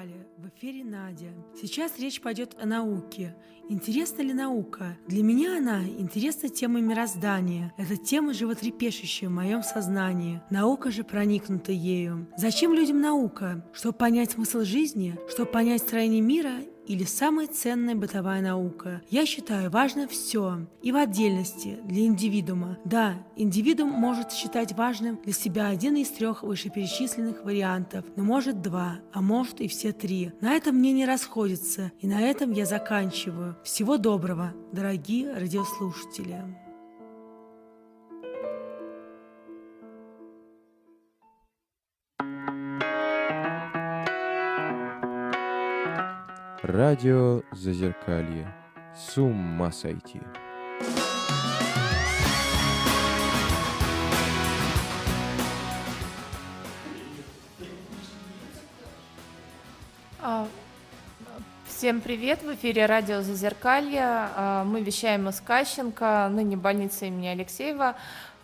Зазеркалье. В эфире Надя. Сейчас речь пойдет о науке. Интересна ли наука? Для меня она интересна темой мироздания. Это тема, животрепещущая в моем сознании. Наука же проникнута ею. Зачем людям наука? Чтобы понять смысл жизни? Чтобы понять строение мира? Или самая ценная бытовая наука? Я считаю, важно все. И в отдельности, для индивидуума. Да, индивидуум может считать важным для себя один из трех вышеперечисленных вариантов, но может два, а может и все три. На этом мнения расходятся, и на этом я заканчиваю. Всего доброго, дорогие радиослушатели. Радио Зазеркалье. С ума сойти. Всем привет! В эфире радио Зазеркалье. Мы вещаем из Кащенко, ныне больница имени Алексеева.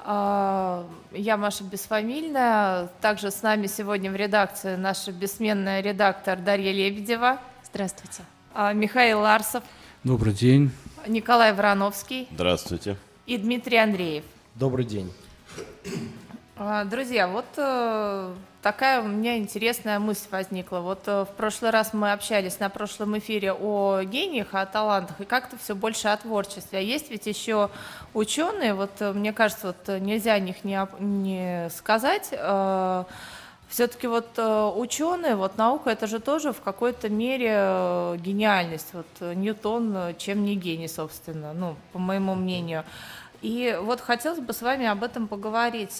Я Маша Бесфамильная. Также с нами сегодня в редакции наша бессменная редактор Дарья Лебедева. Здравствуйте. Михаил Ларсов. Добрый день. Николай Врановский. Здравствуйте. И Дмитрий Андреев. Добрый день. Друзья, вот такая у меня интересная мысль возникла. Вот в прошлый раз мы общались на прошлом эфире о гениях, о талантах, и как-то все больше о творчестве. А есть ведь еще ученые, вот мне кажется, вот нельзя о них не сказать. Все-таки вот ученые, вот наука, это же тоже в какой-то мере гениальность. Вот Ньютон чем не гений, собственно, ну, по моему мнению. И вот хотелось бы с вами об этом поговорить.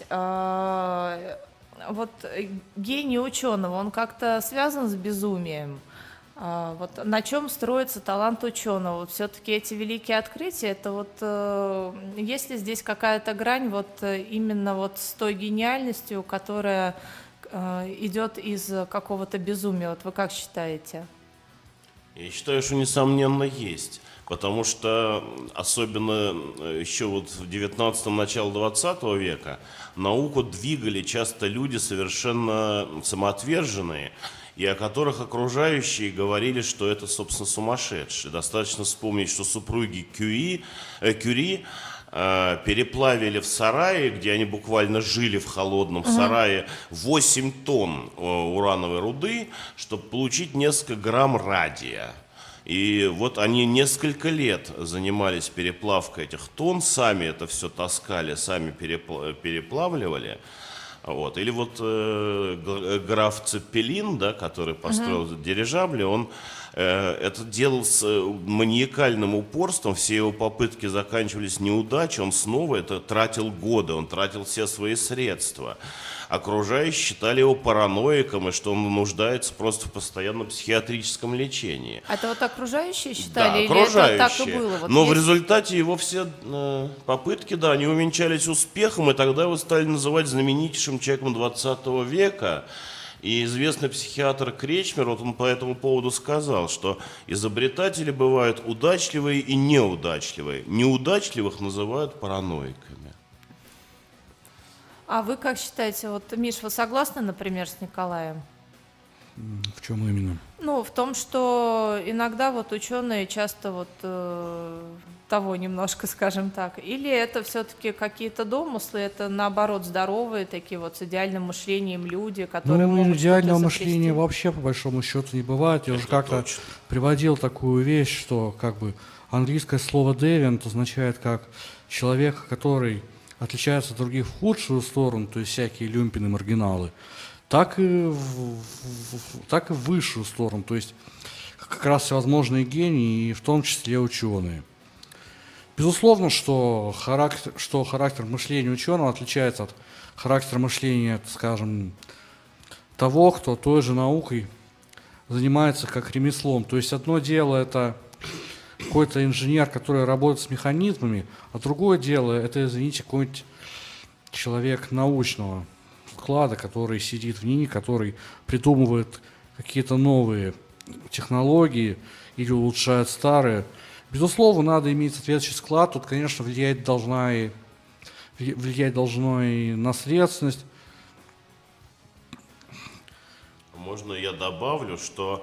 Вот гений ученого, он как-то связан с безумием? Вот на чем строится талант ученого? Вот все-таки эти великие открытия, это вот есть ли здесь какая-то грань вот именно вот с той гениальностью, которая идет из какого-то безумия? Вот вы как считаете? Я считаю, что несомненно есть. Потому что, особенно еще вот в 19-м, начале 20 века, науку двигали часто люди совершенно самоотверженные, и о которых окружающие говорили, что это, собственно, сумасшедшие. Достаточно вспомнить, что супруги Кюри переплавили в сарае, где они буквально жили в холодном сарае, 8 тонн урановой руды, чтобы получить несколько грамм радия. И вот они несколько лет занимались переплавкой этих тонн, сами это все таскали, сами переплавливали. Вот. Или вот граф Цеппелин, да, который построил дирижабли, он это делал с маниакальным упорством, все его попытки заканчивались неудачей, он снова это тратил годы, он тратил все свои средства. Окружающие считали его параноиком, и что он нуждается просто в постоянном психиатрическом лечении. Это вот окружающие считали, да, или окружающие. это так и было? Вот но есть... в результате его все попытки, да, они увенчались успехом, и тогда его стали называть знаменитейшим человеком 20 века. И известный психиатр Кречмер, вот он по этому поводу сказал, что изобретатели бывают удачливые и неудачливые. Неудачливых называют параноиками. А вы как считаете, вот, Миш, вы согласны, например, с Николаем? В чем именно? Ну, в том, что иногда вот ученые часто вот того немножко, скажем так. Или это все-таки какие-то домыслы, это наоборот здоровые такие вот с идеальным мышлением люди, которые могут идеального что-то мышления изобрести. вообще по большому счету не бывает. Я Это уже как-то точно. приводил такую вещь, что как бы английское слово «девиант» означает как человек, который отличается от других в худшую сторону, то есть всякие люмпины, маргиналы, так и в высшую сторону, то есть как раз всевозможные гении, и в том числе ученые. Безусловно, что характер мышления ученого отличается от характера мышления, скажем, того, кто той же наукой занимается как ремеслом. То есть одно дело – это какой-то инженер, который работает с механизмами, а другое дело – это, извините, какой-нибудь человек научного склада, который сидит в НИИ, который придумывает какие-то новые технологии или улучшает старые. Безусловно, надо иметь соответствующий склад. Тут, конечно, влиять должно и наследственность. можно я добавлю, что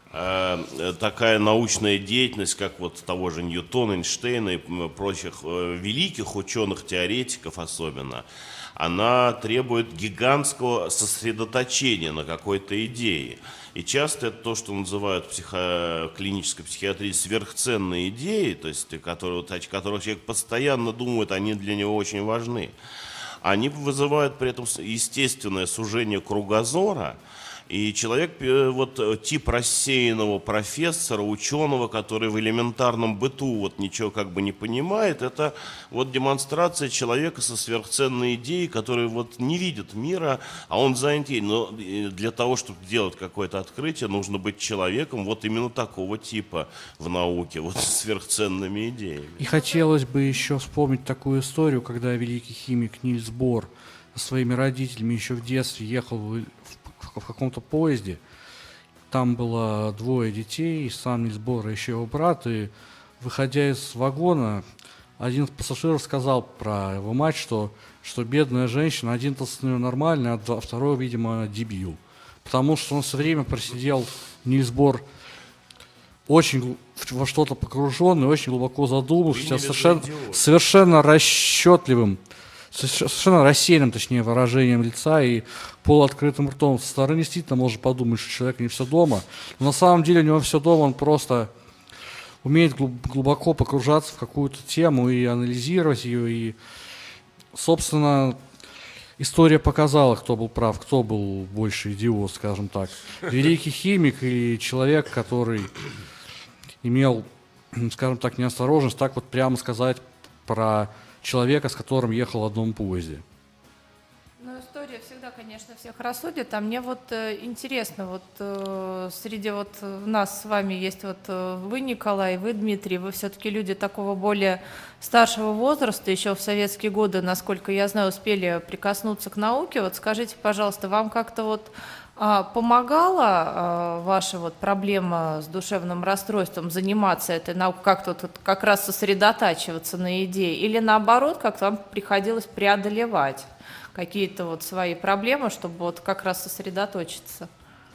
такая научная деятельность, как вот того же Ньютона, Эйнштейна и прочих великих ученых, теоретиков особенно, она требует гигантского сосредоточения на какой-то идее. И часто это то, что называют в клинической психиатрии сверхценные идеи, то есть о которых человек постоянно думает, они для него очень важны. Они вызывают при этом естественное сужение кругозора, и человек, вот тип рассеянного профессора, ученого, который в элементарном быту вот ничего как бы не понимает, это вот демонстрация человека со сверхценной идеей, который вот не видит мира, а он занят ей. Но для того, чтобы делать какое-то открытие, нужно быть человеком вот именно такого типа в науке, вот с сверхценными идеями. И хотелось бы еще вспомнить такую историю, когда великий химик Нильс Бор со своими родителями еще в детстве ехал в каком-то поезде. Там было 2 детей, сам Нильс Бор и еще его брат. И, выходя из вагона, один из пассажиров сказал про его мать, что бедная женщина, один-то с нее нормальный, а второй, видимо, дебил. Потому что он все время просидел, Нильс Бор, очень во что-то погруженный, очень глубоко задумавшийся, совершенно расчетливым, совершенно рассеянным, точнее, выражением лица и полуоткрытым ртом. Со стороны действительно можно подумать, что человек не все дома. Но на самом деле у него все дома, он просто умеет глубоко погружаться в какую-то тему и анализировать ее. И, собственно, история показала, кто был прав, кто был больше идиот, скажем так. Великий химик и человек, который имел, скажем так, неосторожность так вот прямо сказать про человека, с которым ехал в одном поезде. Ну, история всегда, конечно, всех рассудит. А мне вот интересно, вот среди вот нас с вами есть вот вы, Николай, вы, Дмитрий, вы все-таки люди такого более старшего возраста, еще в советские годы, насколько я знаю, успели прикоснуться к науке. Вот скажите, пожалуйста, вам как-то вот помогала ваша вот проблема с душевным расстройством заниматься этой наукой, как-то тут как раз сосредотачиваться на идее, или наоборот, как-то вам приходилось преодолевать какие-то вот свои проблемы, чтобы вот как раз сосредоточиться?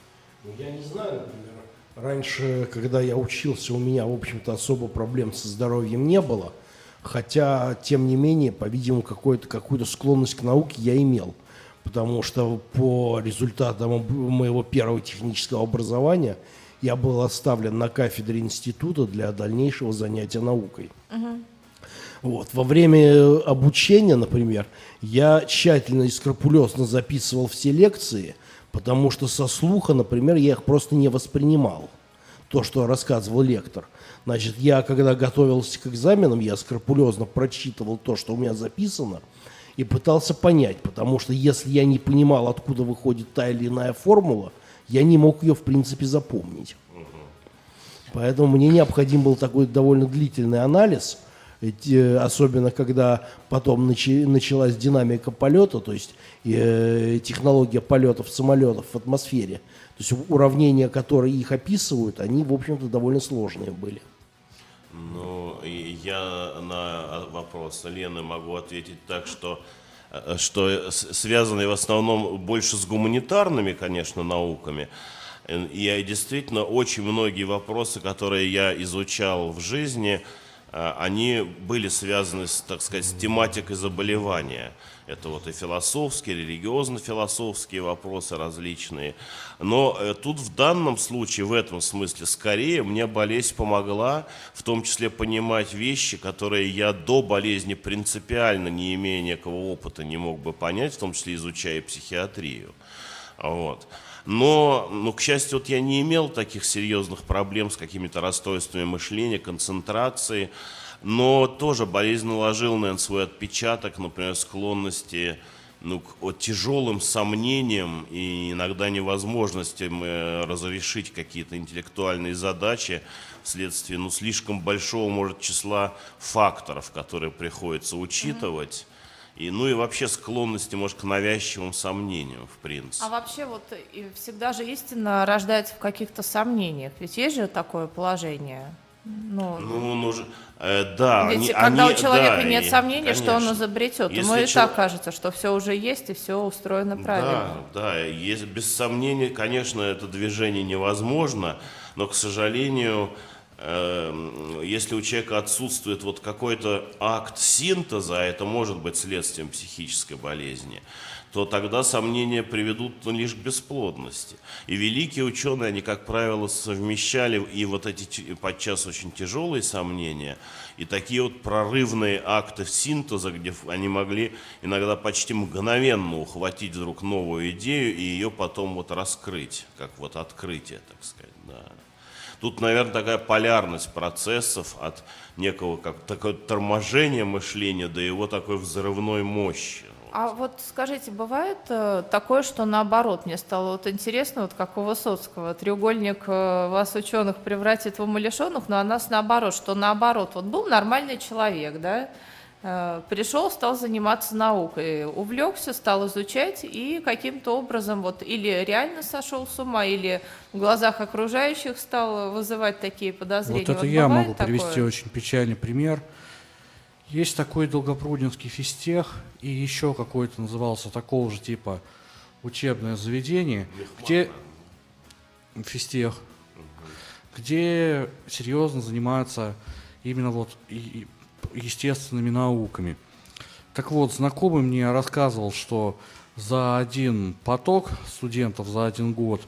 Я не знаю, например, раньше, когда я учился, у меня, в общем-то, особо проблем со здоровьем не было, хотя, тем не менее, по-видимому, какую-то склонность к науке я имел. Потому что по результатам моего первого технического образования я был оставлен на кафедре института для дальнейшего занятия наукой. Вот. Во время обучения, например, я тщательно и скрупулезно записывал все лекции, потому что со слуха, например, я их просто не воспринимал, то, что рассказывал лектор. Значит, я, когда готовился к экзаменам, я скрупулезно прочитывал то, что у меня записано, и пытался понять, потому что если я не понимал, откуда выходит та или иная формула, я не мог ее, в принципе, запомнить. Поэтому мне необходим был такой довольно длительный анализ, особенно когда потом началась динамика полета, то есть технология полетов самолетов в атмосфере. То есть уравнения, которые их описывают, они, в общем-то, довольно сложные были. Ну, и я на вопрос Лены могу ответить так, что связанные в основном больше с гуманитарными, конечно, науками. И действительно очень многие вопросы, которые я изучал в жизни, они были связаны, так сказать, с тематикой заболевания. Это вот и философские, религиозно-философские вопросы различные. Но тут в данном случае, в этом смысле, скорее мне болезнь помогла, в том числе понимать вещи, которые я до болезни принципиально, не имея некого опыта, не мог бы понять, в том числе изучая психиатрию. Вот. Но, к счастью, вот я не имел таких серьезных проблем с какими-то расстройствами мышления, концентрации, но тоже болезнь наложила, наверное, свой отпечаток, например, склонности к тяжелым сомнениям и иногда невозможностям разрешить какие-то интеллектуальные задачи вследствие слишком большого, может, числа факторов, которые приходится учитывать. И вообще склонности, может, к навязчивым сомнениям, в принципе. А вообще вот всегда же истина рождается в каких-то сомнениях. Ведь есть же такое положение? Да, Ведь когда у человека да, нет сомнений, что он конечно. изобретет, ему Если и так кажется, что все уже есть и все устроено правильно. Да, без сомнения, конечно, это движение невозможно, но, к сожалению, если у человека отсутствует вот какой-то акт синтеза, а это может быть следствием психической болезни, то тогда сомнения приведут лишь к бесплодности. И великие ученые, они, как правило, совмещали и вот эти подчас очень тяжелые сомнения, и такие вот прорывные акты синтеза, где они могли иногда почти мгновенно ухватить вдруг новую идею и ее потом вот раскрыть, как вот открытие, так сказать, да. Тут, наверное, такая полярность процессов от некого как такое торможения мышления до его такой взрывной мощи. А вот скажите, бывает такое, что наоборот, мне стало вот интересно, вот как у Высоцкого, треугольник вас, ученых, превратит в умалишенных, но у нас наоборот, что наоборот, вот был нормальный человек, да, пришел, стал заниматься наукой, увлекся, стал изучать и каким-то образом вот или реально сошел с ума, или в глазах окружающих стал вызывать такие подозрения. Вот это вот я бывает могу такое? привести очень печальный пример. Есть такой Долгопрудненский физтех и еще какой-то назывался такого же типа учебное заведение, где физтех, где серьезно занимаются именно вот естественными науками. Так вот, знакомый мне рассказывал, что за один поток студентов, за один год,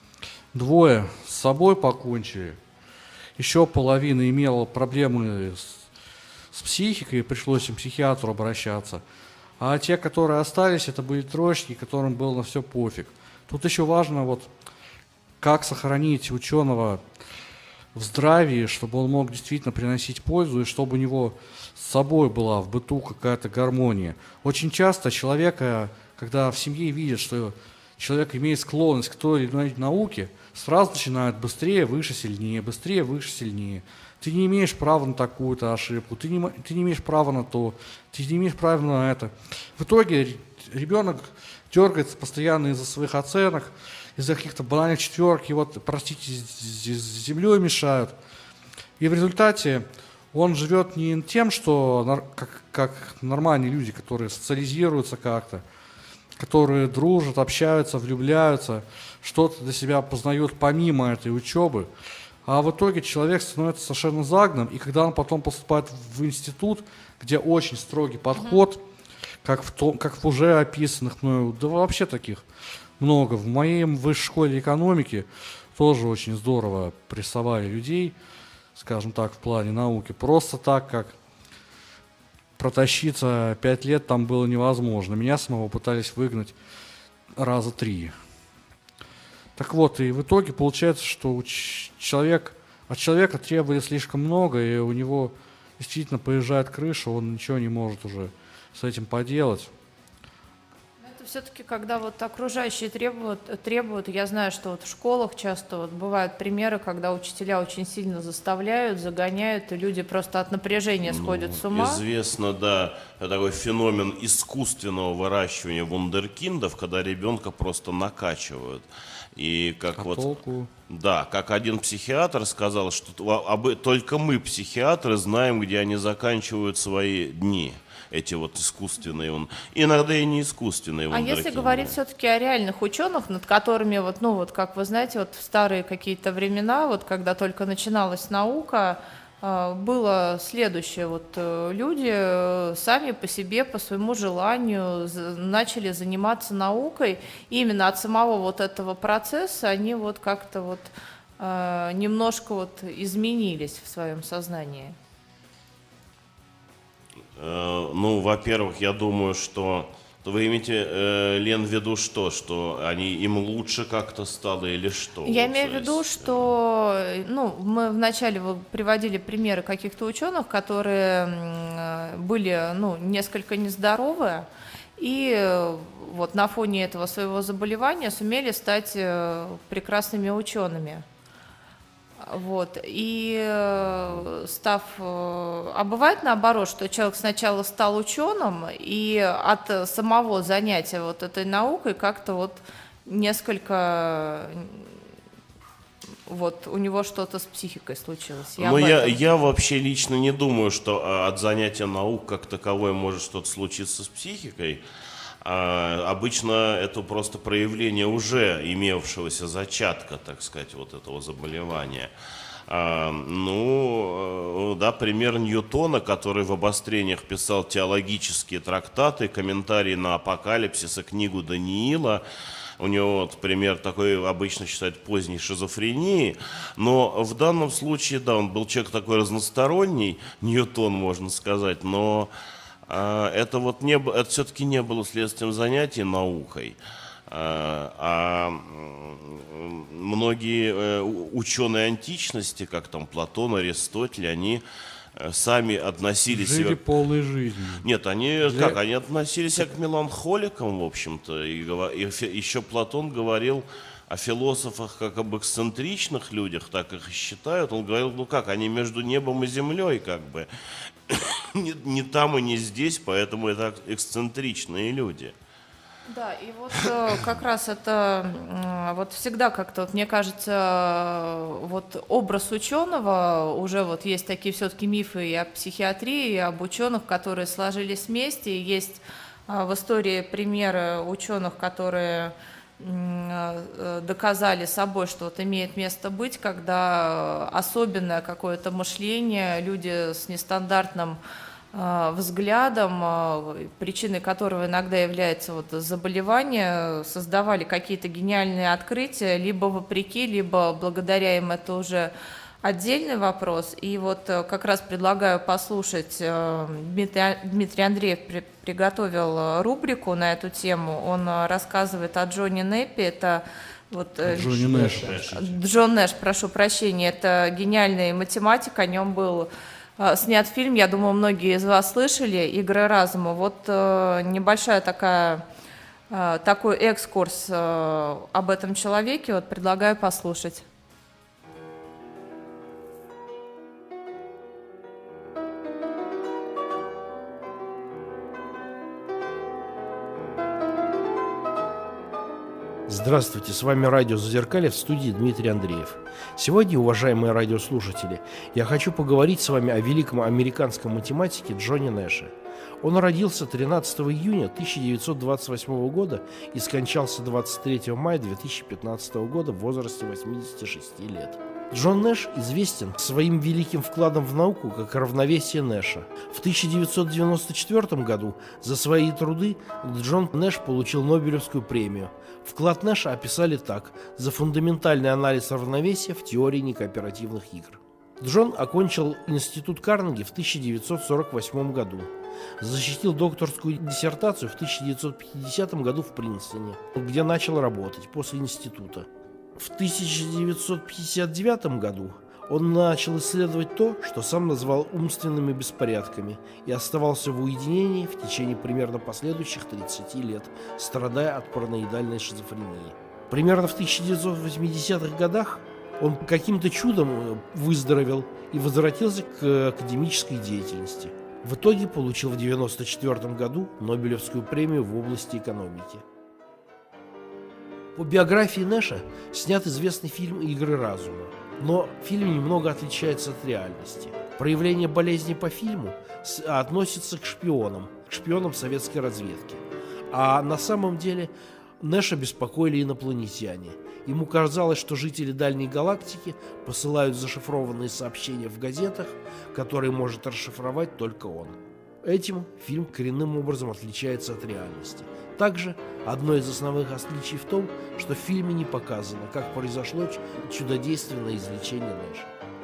2 с собой покончили, еще половина имела проблемы с психикой, пришлось им к психиатру обращаться. А те, которые остались, это были троечники, которым было на все пофиг. Тут еще важно, вот, как сохранить ученого в здравии, чтобы он мог действительно приносить пользу, и чтобы у него с собой была в быту какая-то гармония. Очень часто человека, когда в семье видят, что человек имеет склонность к той или иной науке, сразу начинают быстрее, выше, сильнее, быстрее, выше, сильнее. Ты не имеешь права на такую-то ошибку, ты не имеешь права на то, ты не имеешь права на это. В итоге ребенок дергается постоянно из-за своих оценок, из-за каких-то банальных четверок, и вот, простите, с землей мешают. И в результате он живет не тем, что как нормальные люди, которые социализируются как-то, которые дружат, общаются, влюбляются, что-то для себя познают помимо этой учебы. А в итоге человек становится совершенно загнан, и когда он потом поступает в институт, где очень строгий подход, как в уже описанных мною, да вообще таких много. В моей высшей школе экономики тоже очень здорово прессовали людей, скажем так, в плане науки. Просто так, как протащиться 5 лет там было невозможно. Меня самого пытались выгнать раза 3. Так вот, и в итоге получается, что от человека требовали слишком много, и у него действительно поезжает крыша, он ничего не может уже с этим поделать. Это все-таки, когда вот окружающие требуют, я знаю, что вот в школах часто вот бывают примеры, когда учителя очень сильно заставляют, загоняют, и люди просто от напряжения сходят с ума. Известно, да, такой феномен искусственного выращивания вундеркиндов, когда ребенка просто накачивают. И как толку? Да, как один психиатр сказал, что только мы, психиатры, знаем, где они заканчивают свои дни. Эти вот искусственные, иногда и не искусственные. А если говорить все-таки о реальных ученых, над которыми, вот, ну вот, как вы знаете, вот в старые какие-то времена, вот когда только начиналась наука, было следующее, вот люди сами по себе, по своему желанию начали заниматься наукой, и именно от самого вот этого процесса они вот как-то вот немножко вот изменились в своем сознании. Ну, во-первых, я думаю, что вы имеете, Лен, в виду что им лучше как-то стало или что? Я имею в виду, что, ну, мы вначале приводили примеры каких-то ученых, которые были, ну, несколько нездоровы, и вот на фоне этого своего заболевания сумели стать прекрасными учеными. Вот. И а бывает наоборот, что человек сначала стал ученым, и от самого занятия вот этой наукой как-то вот несколько вот у него что-то с психикой случилось. Но об этом. я вообще лично не думаю, что от занятия наук как таковой может что-то случиться с психикой. Обычно это просто проявление уже имевшегося зачатка, так сказать, вот этого заболевания. Пример Ньютона, который в обострениях писал теологические трактаты, комментарии на Апокалипсис и книгу Даниила. У него вот пример такой обычно считают поздней шизофрении, но в данном случае, да, он был человек такой разносторонний, Ньютон, можно сказать, но это все-таки не было следствием занятий наукой. Многие ученые античности, как там Платон, Аристотель, они сами относили Жили себя... полной жизнью. Нет, они относились себя к меланхоликам, в общем-то. И еще Платон говорил о философах как об эксцентричных людях, так их и считают. Он говорил, они между небом и землей, как бы. Не там и не здесь, поэтому это эксцентричные люди. Да, и вот как раз это вот всегда как-то, вот, мне кажется, вот образ ученого, уже вот есть такие все-таки мифы и о психиатрии, и об ученых, которые сложились вместе. И есть в истории примеры ученых, которые доказали собой, что вот имеет место быть, когда особенное какое-то мышление, люди с нестандартным взглядом, причиной которого иногда является вот заболевание, создавали какие-то гениальные открытия, либо вопреки, либо благодаря им, это уже отдельный вопрос. И вот как раз предлагаю послушать, Дмитрий Андреев приготовил рубрику на эту тему, он рассказывает о Джонни Неппи, это вот Джонни Нэш. Джон Нэш, прошу прощения, это гениальный математик, о нем был снят фильм, я думаю, многие из вас слышали, «Игры разума». Вот небольшая такой экскурс об этом человеке, вот предлагаю послушать. Здравствуйте, с вами радио «Зазеркалье», в студии Дмитрий Андреев. Сегодня, уважаемые радиослушатели, я хочу поговорить с вами о великом американском математике Джонни Нэше. Он родился 13 июня 1928 года и скончался 23 мая 2015 года в возрасте 86 лет. Джон Нэш известен своим великим вкладом в науку как равновесие Нэша. В 1994 году за свои труды Джон Нэш получил Нобелевскую премию. Вклад Нэша описали так: за фундаментальный анализ равновесия в теории некооперативных игр. Джон окончил институт Карнеги в 1948 году. Защитил докторскую диссертацию в 1950 году в Принстоне, где начал работать после института. В 1959 году он начал исследовать то, что сам назвал умственными беспорядками, и оставался в уединении в течение примерно последующих 30 лет, страдая от параноидальной шизофрении. Примерно в 1980-х годах он каким-то чудом выздоровел и возвратился к академической деятельности. В итоге получил в 1994 году Нобелевскую премию в области экономики. По биографии Нэша снят известный фильм «Игры разума», но фильм немного отличается от реальности. Проявление болезни по фильму относится к шпионам советской разведки. А на самом деле Нэша беспокоили инопланетяне. Ему казалось, что жители дальней галактики посылают зашифрованные сообщения в газетах, которые может расшифровать только он. Этим фильм коренным образом отличается от реальности. Также одно из основных отличий в том, что в фильме не показано, как произошло чудодейственное излечение Нэша.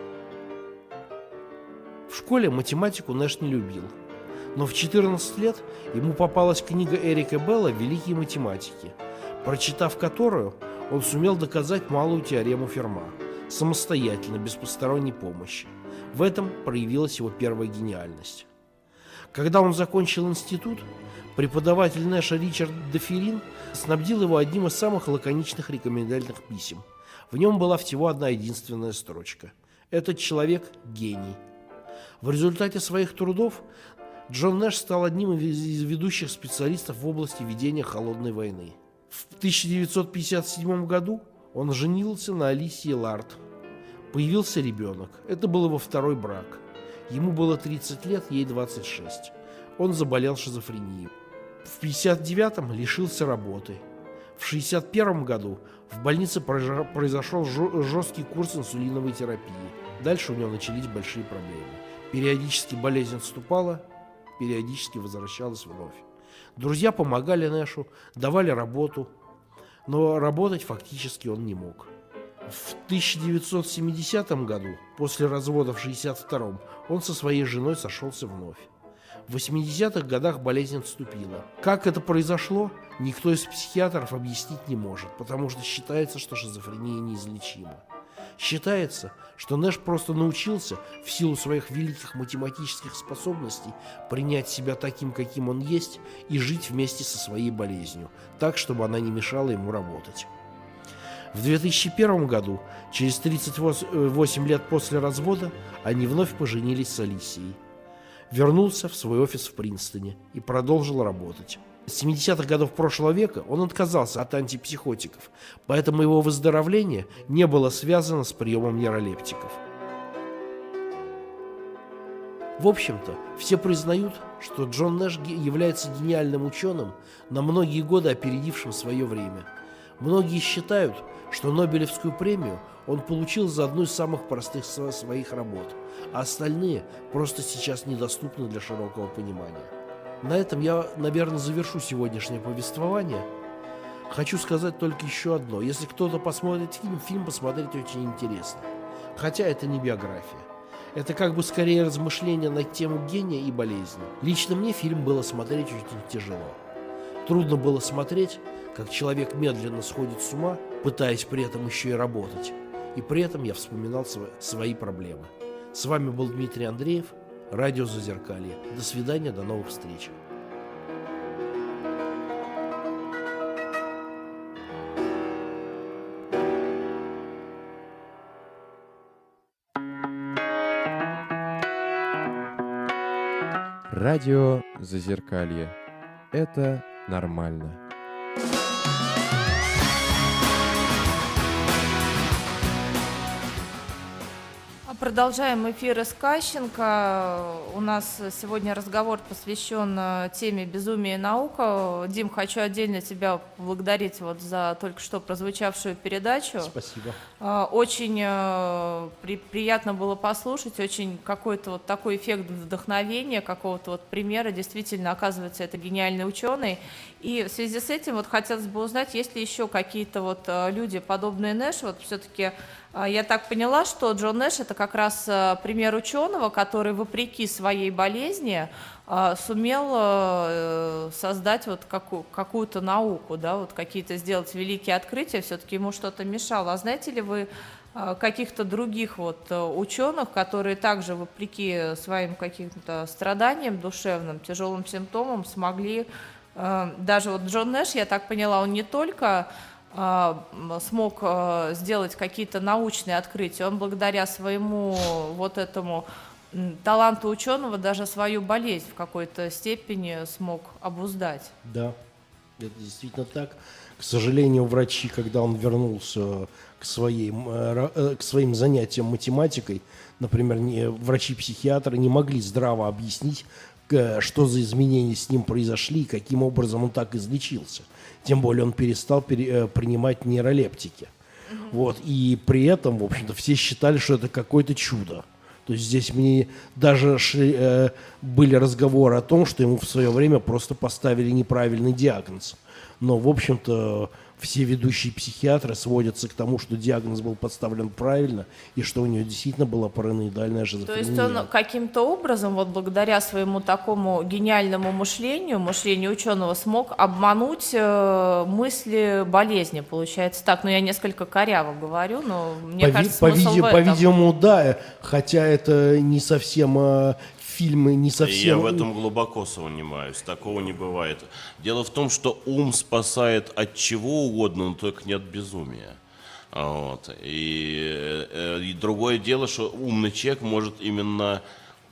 В школе математику Нэш не любил, но в 14 лет ему попалась книга Эрика Белла «Великие математики», прочитав которую, он сумел доказать малую теорему Ферма самостоятельно, без посторонней помощи. В этом проявилась его первая гениальность. Когда он закончил институт, преподаватель Нэша Ричард Деферин снабдил его одним из самых лаконичных рекомендательных писем. В нем была всего одна единственная строчка: «Этот человек – гений». В результате своих трудов Джон Нэш стал одним из ведущих специалистов в области ведения холодной войны. В 1957 году он женился на Алисии Ларт, Появился ребенок. Это был его второй брак. Ему было 30 лет, ей 26. Он заболел шизофренией. В 59-м лишился работы. В 61 году в больнице произошел жесткий курс инсулиновой терапии. Дальше у него начались большие проблемы. Периодически болезнь отступала, периодически возвращалась вновь. Друзья помогали Нэшу, давали работу, но работать фактически он не мог. В 1970 году, после развода в 1962-м, он со своей женой сошелся вновь. В 80-х годах болезнь отступила. Как это произошло, никто из психиатров объяснить не может, потому что считается, что шизофрения неизлечима. Считается, что Нэш просто научился, в силу своих великих математических способностей, принять себя таким, каким он есть, и жить вместе со своей болезнью, так, чтобы она не мешала ему работать. В 2001 году, через 38 лет после развода, они вновь поженились с Алисией. Вернулся в свой офис в Принстоне и продолжил работать. С 70-х годов прошлого века он отказался от антипсихотиков, поэтому его выздоровление не было связано с приемом нейролептиков. В общем-то, все признают, что Джон Нэш является гениальным ученым, на многие годы опередившим свое время. Многие считают, что Нобелевскую премию он получил за одну из самых простых своих работ, а остальные просто сейчас недоступны для широкого понимания. На этом я, наверное, завершу сегодняшнее повествование. Хочу сказать только еще одно. Если кто-то посмотрит фильм посмотреть очень интересно. Хотя это не биография. Это как бы скорее размышления на тему гения и болезни. Лично мне фильм было смотреть очень тяжело. Трудно было смотреть, как человек медленно сходит с ума, пытаясь при этом еще и работать. И при этом я вспоминал свои проблемы. С вами был Дмитрий Андреев, радио «Зазеркалье». До свидания, до новых встреч. Радио «Зазеркалье». Это нормально. Продолжаем эфир из Кащенко. У нас сегодня разговор посвящен теме «Безумие и наука». Дим, хочу отдельно тебя поблагодарить вот за только что прозвучавшую передачу. Спасибо. Очень приятно было послушать, очень какой-то вот такой эффект вдохновения, какого-то вот примера. Действительно, оказывается, это гениальный ученый. И в связи с этим вот хотелось бы узнать, есть ли еще какие-то вот люди, подобные Нэшу. Вот все-таки я так поняла, что Джон Нэш — это как раз пример ученого, который вопреки своей болезни сумел создать вот какую-то науку, да, вот какие-то сделать великие открытия. Все-таки ему что-то мешало. А знаете ли вы каких-то других вот ученых, которые также вопреки своим каким-то страданиям душевным, тяжелым симптомам смогли, даже вот Джон Нэш, я так поняла, он не только смог сделать какие-то научные открытия, он благодаря своему вот этому таланту ученого даже свою болезнь в какой-то степени смог обуздать. Да, это действительно так. К сожалению, врачи, когда он вернулся к своим занятиям математикой, например, врачи-психиатры не могли здраво объяснить, что за изменения с ним произошли и каким образом он так излечился. Тем более он перестал принимать нейролептики. Вот. И при этом, в общем-то, все считали, что это какое-то чудо. То есть здесь мне даже были разговоры о том, что ему в свое время просто поставили неправильный диагноз. Но, в общем-то, все ведущие психиатры сводятся к тому, что диагноз был поставлен правильно и что у него действительно была параноидальная шизофрения. То есть он каким-то образом, вот благодаря своему такому гениальному мышлению ученого, смог обмануть мысли болезни, получается так. Ну, я несколько коряво говорю, но мне кажется, смысл в этом. По-видимому, да, хотя это не совсем... фильмы не совсем... Я в этом глубоко сомневаюсь, такого не бывает. Дело в том, что ум спасает от чего угодно, но только не от безумия. Вот. И другое дело, что умный человек может именно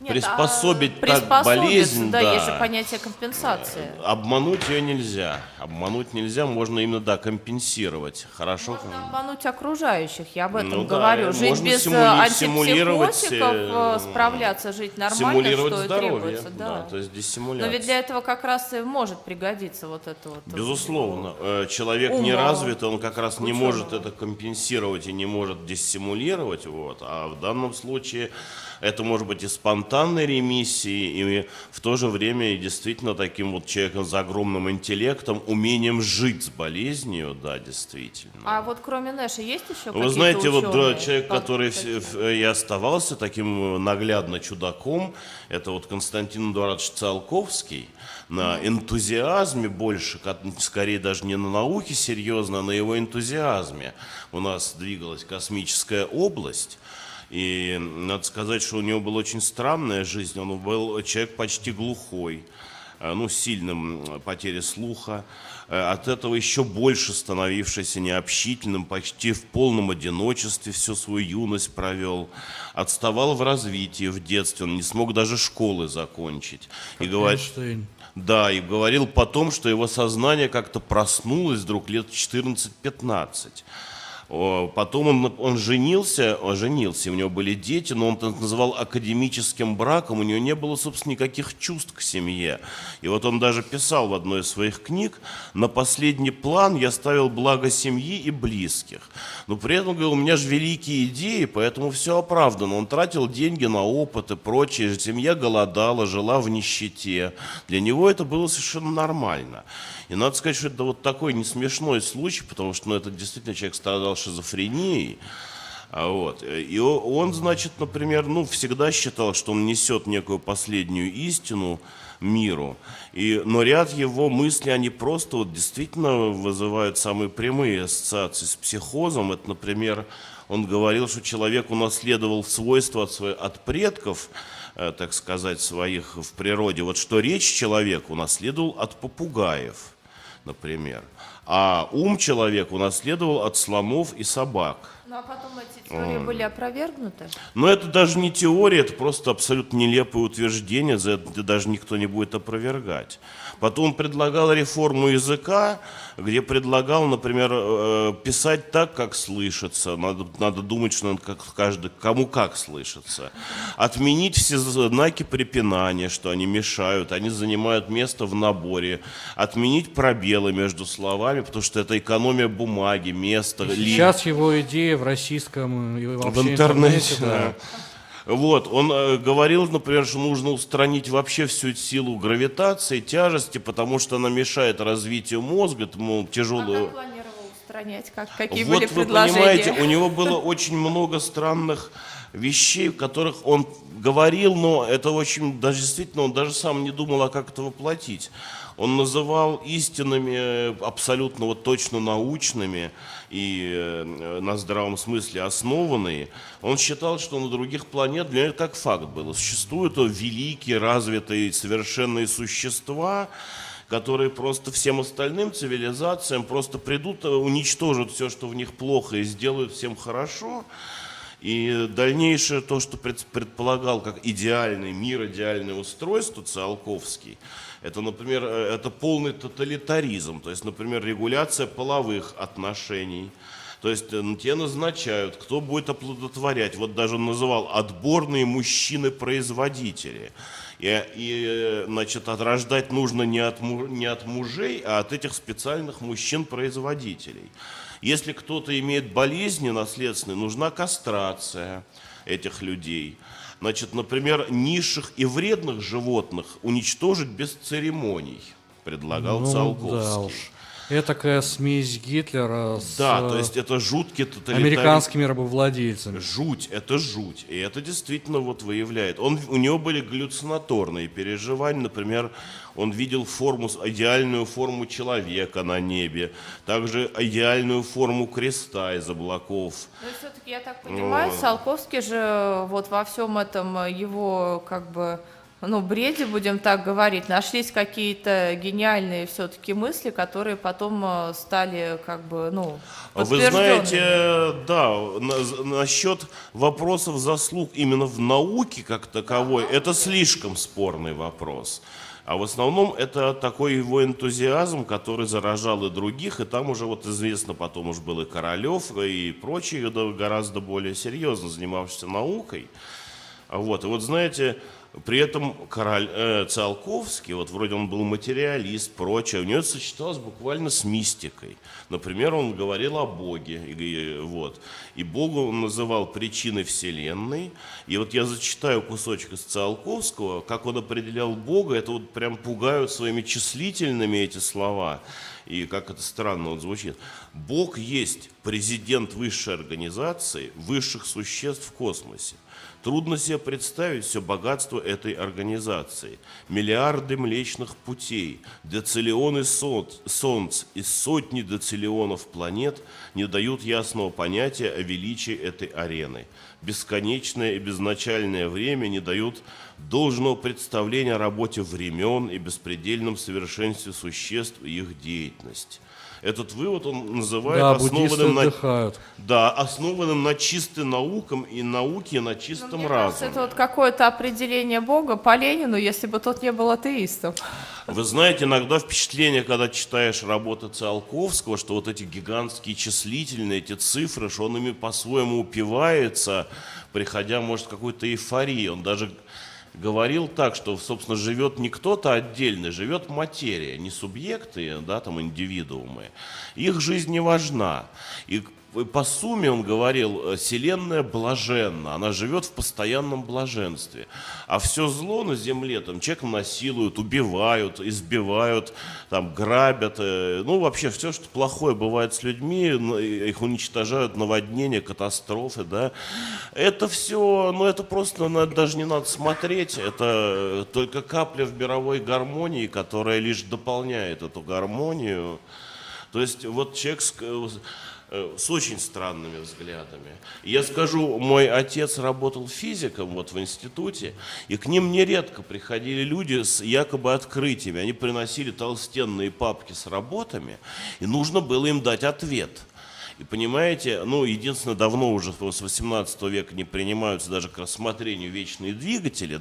приспособить так приспособиться, болезнь, да, есть же понятие компенсации. обмануть ее нельзя. Обмануть нельзя, можно именно, да, компенсировать. Хорошо? Можно обмануть окружающих, я об этом Ну да, говорю. Жить можно без симулировать, антипсихотиков, справляться, жить нормально, симулировать что и здоровье, требуется. Да. то есть Но диссимуляция. ведь для этого как раз и может пригодиться вот это вот. Безусловно, человек Ума, неразвитый, он как раз не ученого. может это компенсировать и не может диссимулировать, вот. А в данном случае это может быть и спонтанной ремиссией, и в то же время и действительно таким вот человеком с огромным интеллектом, умением жить с болезнью, да, действительно. А вот кроме Нэша есть еще какие-то Вы знаете, вот ученые? человек, который такие? и оставался таким наглядно чудаком, это вот Константин Эдуардович Циолковский, на энтузиазме больше, скорее даже не на науке серьезно, а на его энтузиазме у нас двигалась космическая область. И надо сказать, что у него была очень странная жизнь. Он был человек почти глухой, ну, с сильным потерей слуха. От этого еще больше становившийся необщительным, почти в полном одиночестве всю свою юность провел. Отставал в развитии в детстве, он не смог даже школы закончить. И Эйнштейн. да, и говорил потом, что его сознание как-то проснулось вдруг лет 14-15. Потом он женился, у него были дети, но он это называл академическим браком, у него не было, собственно, никаких чувств к семье. И вот он даже писал в одной из своих книг: «На последний план я ставил благо семьи и близких». Но при этом, говорил, у меня же великие идеи, поэтому все оправдано. Он тратил деньги на опыт и прочее, семья голодала, жила в нищете. Для него это было совершенно нормально. И надо сказать, что это вот такой не смешной случай, потому что, ну, это действительно человек страдал шизофренией. Вот. И он, значит, например, ну, всегда считал, что он несет некую последнюю истину миру. Но ряд его мыслей, они просто вот действительно вызывают самые прямые ассоциации с психозом. Это, например, он говорил, что человек унаследовал свойства от предков, так сказать, своих в природе. Вот что речь человек унаследовал от попугаев, например. А ум человек унаследовал от слонов и собак. Ну а потом эти теории были опровергнуты? Но это даже не теория, это просто абсолютно нелепое утверждение, за это даже никто не будет опровергать. Потом он предлагал реформу языка, где предлагал, например, писать так, как слышится. Надо думать, что кому как слышится. Отменить все знаки препинания, что они мешают, они занимают место в наборе. Отменить пробелы между словами, потому что это экономия бумаги, места. Сейчас его идея в российском и вообще В интернете, да. да. Вот, он говорил, например, что нужно устранить вообще всю силу гравитации, тяжести, потому что она мешает развитию мозга, это, тяжелую... А как планировал устранять? Какие Вот были вы предложения? понимаете, у него было очень много странных вещей, в которых он говорил, но это очень, даже действительно, он даже сам не думал, а как это воплотить. Он называл истинами абсолютно вот точно научными и на здравом смысле основанные. Он считал, что на других планетах, для него как факт было, существуют великие, развитые, совершенные существа, которые просто всем остальным цивилизациям просто придут, уничтожат все, что в них плохо, и сделают всем хорошо. И дальнейшее то, что предполагал как идеальный мир, идеальное устройство Циолковский, это, например, это полный тоталитаризм, то есть, например, регуляция половых отношений. То есть те назначают, кто будет оплодотворять. Вот даже он называл отборные мужчины-производители. И значит, рождать нужно не от мужей, а от этих специальных мужчин-производителей. Если кто-то имеет болезни наследственные, нужна кастрация этих людей. Значит, например, низших и вредных животных уничтожить без церемоний, предлагал Циолковский. Да уж. Этакая смесь Гитлера с то есть это жуткий тоталитаризм. американскими рабовладельцами. Жуть, это жуть. И это действительно вот выявляет. У него были галлюцинаторные переживания. Например, он видел идеальную форму человека на небе, также идеальную форму креста из облаков. Но все-таки, я так понимаю, Циолковский же вот во всем этом его как бы бреде, будем так говорить, нашлись какие-то гениальные все-таки мысли, которые потом стали Вы подтвержденными. знаете, да, насчет вопросов заслуг именно в науке как таковой, это слишком спорный вопрос. А в основном это такой его энтузиазм, который заражал и других, и там уже известно, потом уж был и Королев, и прочие, гораздо более серьезно занимавшиеся наукой. И знаете, при этом Циолковский, вроде он был материалист, прочее, у него это сочеталось буквально с мистикой. Например, он говорил о Боге, и Бога он называл причиной Вселенной. И я зачитаю кусочек из Циолковского, как он определял Бога, это прям пугают своими числительными эти слова. И как это странно звучит. Бог есть президент высшей организации, высших существ в космосе. Трудно себе представить все богатство этой организации. Миллиарды Млечных Путей, дециллионы солнц и сотни дециллионов планет не дают ясного понятия о величии этой арены. Бесконечное и безначальное время не дают должного представления о работе времен и беспредельном совершенстве существ и их деятельности. Этот вывод он называет основанным на чистой наукам и науке на чистом разуме. Это какое-то определение Бога по Ленину, если бы тот не был атеистом. Вы знаете, иногда впечатление, когда читаешь работы Циолковского, что эти гигантские числительные, эти цифры, что он ими по-своему упивается, приходя, может, к какой-то эйфории. Он даже говорил так, что, собственно, живет не кто-то отдельный, живет материя, не субъекты, индивидуумы. Их жизнь не важна. И по сумме, он говорил, Вселенная блаженна, она живет в постоянном блаженстве. А все зло на земле, человека насилуют, убивают, избивают, грабят, вообще все, что плохое бывает с людьми, их уничтожают, наводнения, катастрофы, это все, это просто даже не надо смотреть, это только капля в мировой гармонии, которая лишь дополняет эту гармонию. То есть человек с очень странными взглядами. Я скажу, мой отец работал физиком в институте, и к ним нередко приходили люди с якобы открытиями. Они приносили толстенные папки с работами, и нужно было им дать ответ. И понимаете, единственное, давно уже с 18 века не принимаются даже к рассмотрению вечные двигатели,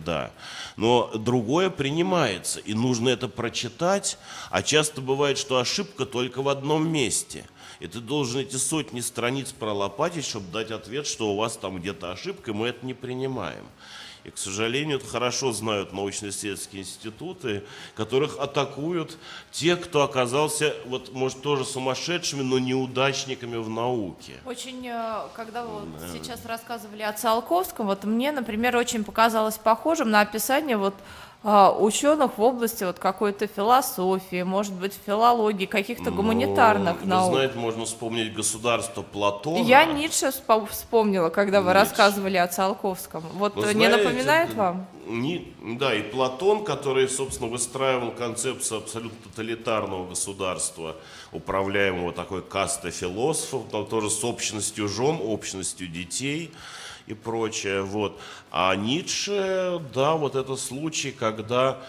но другое принимается, и нужно это прочитать, а часто бывает, что ошибка только в одном месте. И ты должен эти сотни страниц пролопатить, чтобы дать ответ, что у вас там где-то ошибка, и мы это не принимаем. И, к сожалению, это хорошо знают научно-исследовательские институты, которых атакуют те, кто оказался, может, тоже сумасшедшими, но неудачниками в науке. Когда вы сейчас рассказывали о Циолковском, мне, например, очень показалось похожим на описание ученых в области какой-то философии, может быть, филологии, каких-то гуманитарных наук. Вы знаете, можно вспомнить «Государство» Платона. Я Ницше вспомнила, когда вы рассказывали о Циолковском. Не напоминает вам? Да, и Платон, который, собственно, выстраивал концепцию абсолютно тоталитарного государства, управляемого такой кастой философов, тоже с общностью жен, общностью детей и прочее. А Ницше, это случай, когда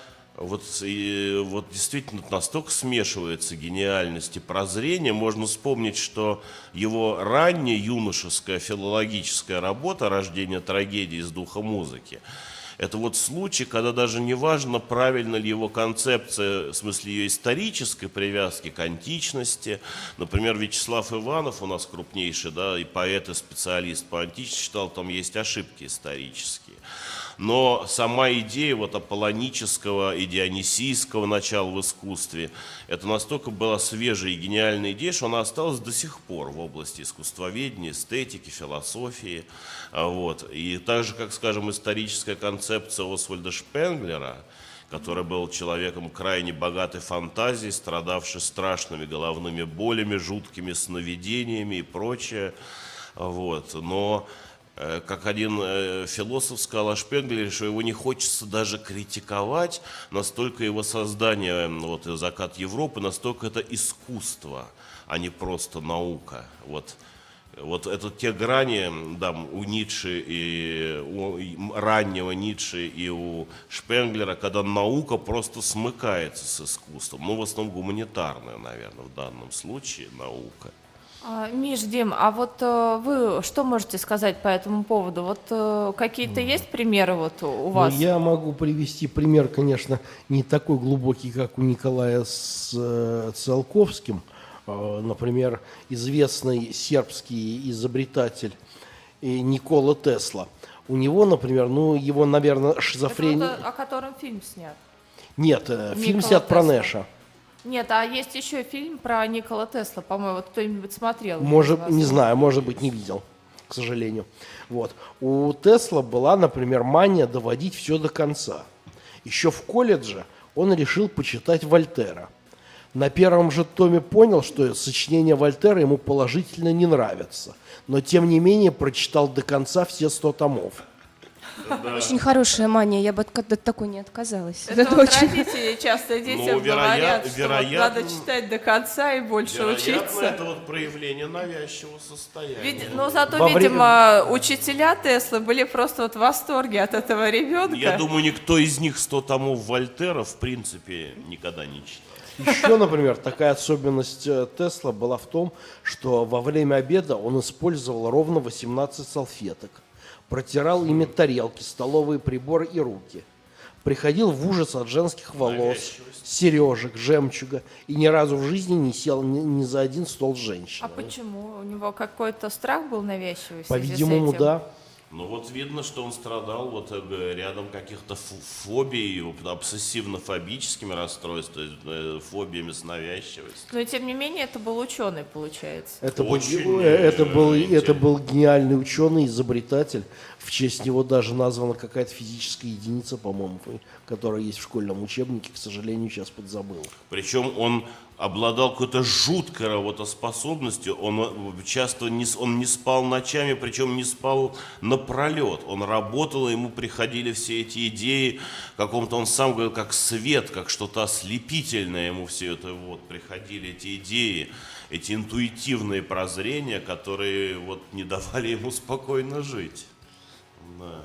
действительно настолько смешивается гениальность и прозрение. Можно вспомнить, что его ранняя юношеская филологическая работа «Рождение трагедии из духа музыки» — это случай, когда даже не важно, правильно ли его концепция, в смысле ее исторической привязки к античности. Например, Вячеслав Иванов, у нас крупнейший, и поэт, и специалист по античности, считал, там есть ошибки исторические. Но сама идея аполлонического и дионисийского начала в искусстве, это настолько была свежая и гениальная идея, что она осталась до сих пор в области искусствоведения, эстетики, философии. И так же, как, скажем, историческая концепция Освальда Шпенглера, который был человеком крайне богатой фантазией, страдавший страшными головными болями, жуткими сновидениями и прочее. Но как один философ сказал о Шпенглере, что его не хочется даже критиковать, настолько его создание, «Закат Европы», настолько это искусство, а не просто наука. Вот это те грани, да, у Ницше и раннего Ницше и у Шпенглера, когда наука просто смыкается с искусством. Ну, в основном гуманитарная, наверное, в данном случае наука. Миш, Дим, а вот вы что можете сказать по этому поводу? Вот какие-то есть примеры вот у вас? Ну, я могу привести пример, конечно, не такой глубокий, как у Николая с Циолковским. Например, известный сербский изобретатель Никола Тесла. У него, например, ну, его, наверное, шизофрения... Это вот, о котором фильм снят. Нет, фильм Никола снят про Тесла. Нэша. Нет, а есть еще фильм про Никола Тесла, по-моему, вот кто-нибудь смотрел? Может, из вас? не знаю, может быть, не видел, к сожалению. Вот. У Тесла была, например, мания доводить все до конца. Еще в колледже он решил почитать Вольтера. На первом же томе понял, что сочинения Вольтера ему положительно не нравятся. Но, тем не менее, прочитал до конца все 100 томов. Очень хорошая мания, я бы от такой не отказалась. Это вот родители часто детям Ну, говорят, что вот вероятно, надо читать до конца и больше Вероятно, учиться. это вот проявление навязчивого состояния. Но зато, Во время- видимо, учителя Теслы были просто вот в восторге от этого ребенка. Я думаю, никто из них 100 томов Вольтера, в принципе, никогда не читал. Еще, например, такая особенность Тесла была в том, что во время обеда он использовал ровно 18 салфеток. Протирал ими тарелки, столовые приборы и руки. Приходил в ужас от женских волос, сережек, жемчуга и ни разу в жизни не сел ни за один стол с А женщиной. почему? У него какой-то страх был навязчивый в связи с По-видимому, этим? да. Ну вот видно, что он страдал вот рядом каких-то фобий, обсессивно-фобическими расстройствами, фобиями с навязчивостью. Но тем не менее это был ученый, получается. Это Очень был гениальный ученый, изобретатель. В честь него даже названа какая-то физическая единица, по-моему, которая есть в школьном учебнике. К сожалению, сейчас подзабыл. Причем он обладал какой-то жуткой работоспособностью. Он часто он не спал ночами, причем не спал напролет. Он работал, и ему приходили все эти идеи, каком-то он сам говорил, как свет, как что-то ослепительное ему все это вот приходили эти идеи, эти интуитивные прозрения, которые вот не давали ему спокойно жить. Да.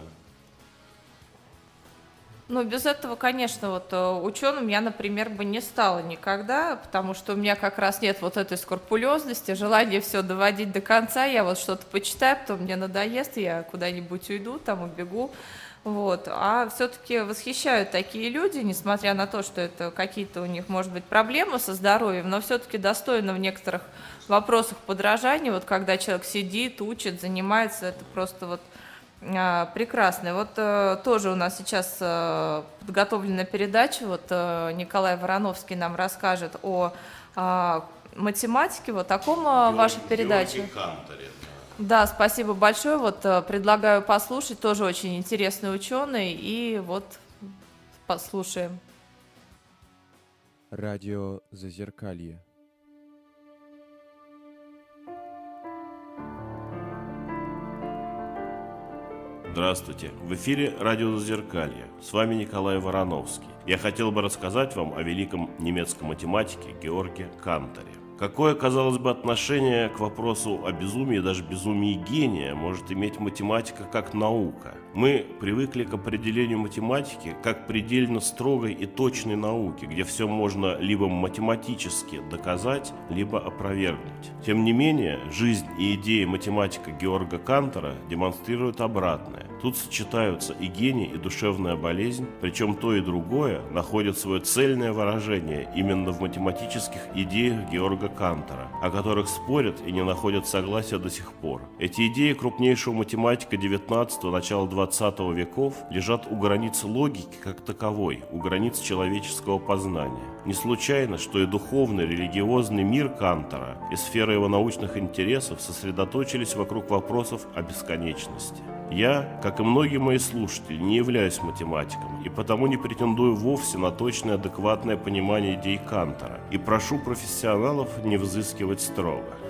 Ну, без этого, конечно, вот ученым я, например, бы не стала никогда, потому что у меня как раз нет вот этой скрупулезности, желания все доводить до конца. Я вот что-то почитаю, потом мне надоест, я куда-нибудь уйду, там убегу. Вот. А все-таки восхищают такие люди, несмотря на то, что это какие-то у них, может быть, проблемы со здоровьем, но все-таки достойно в некоторых вопросах подражания. Вот когда человек сидит, учит, занимается, это просто вот прекрасно. Вот тоже у нас сейчас подготовлена передача. Вот Николай Вороновский нам расскажет о математике. Вот о ком ваша передача? Георгий Канторе. Да, спасибо большое. Вот предлагаю послушать. Тоже очень интересный ученый. И вот послушаем. Радио Зазеркалье. Здравствуйте, в эфире радио «Зазеркалье». С вами Николай Вороновский. Я хотел бы рассказать вам о великом немецком математике Георге Канторе. Какое, казалось бы, отношение к вопросу о безумии, даже безумии гения, может иметь математика как наука? Мы привыкли к определению математики как предельно строгой и точной науки, где все можно либо математически доказать, либо опровергнуть. Тем не менее, жизнь и идеи математика Георга Кантора демонстрируют обратное. Тут сочетаются и гений, и душевная болезнь, причем то и другое находит свое цельное выражение именно в математических идеях Георга Кантора, о которых спорят и не находят согласия до сих пор. Эти идеи крупнейшего математика XIX – начала XX веков лежат у границ логики как таковой, у границ человеческого познания. Не случайно, что и духовный, религиозный мир Кантора и сфера его научных интересов сосредоточились вокруг вопросов о бесконечности. Я, как и многие мои слушатели, не являюсь математиком и потому не претендую вовсе на точное адекватное понимание идей Кантора и прошу профессионалов не взыскивать строго.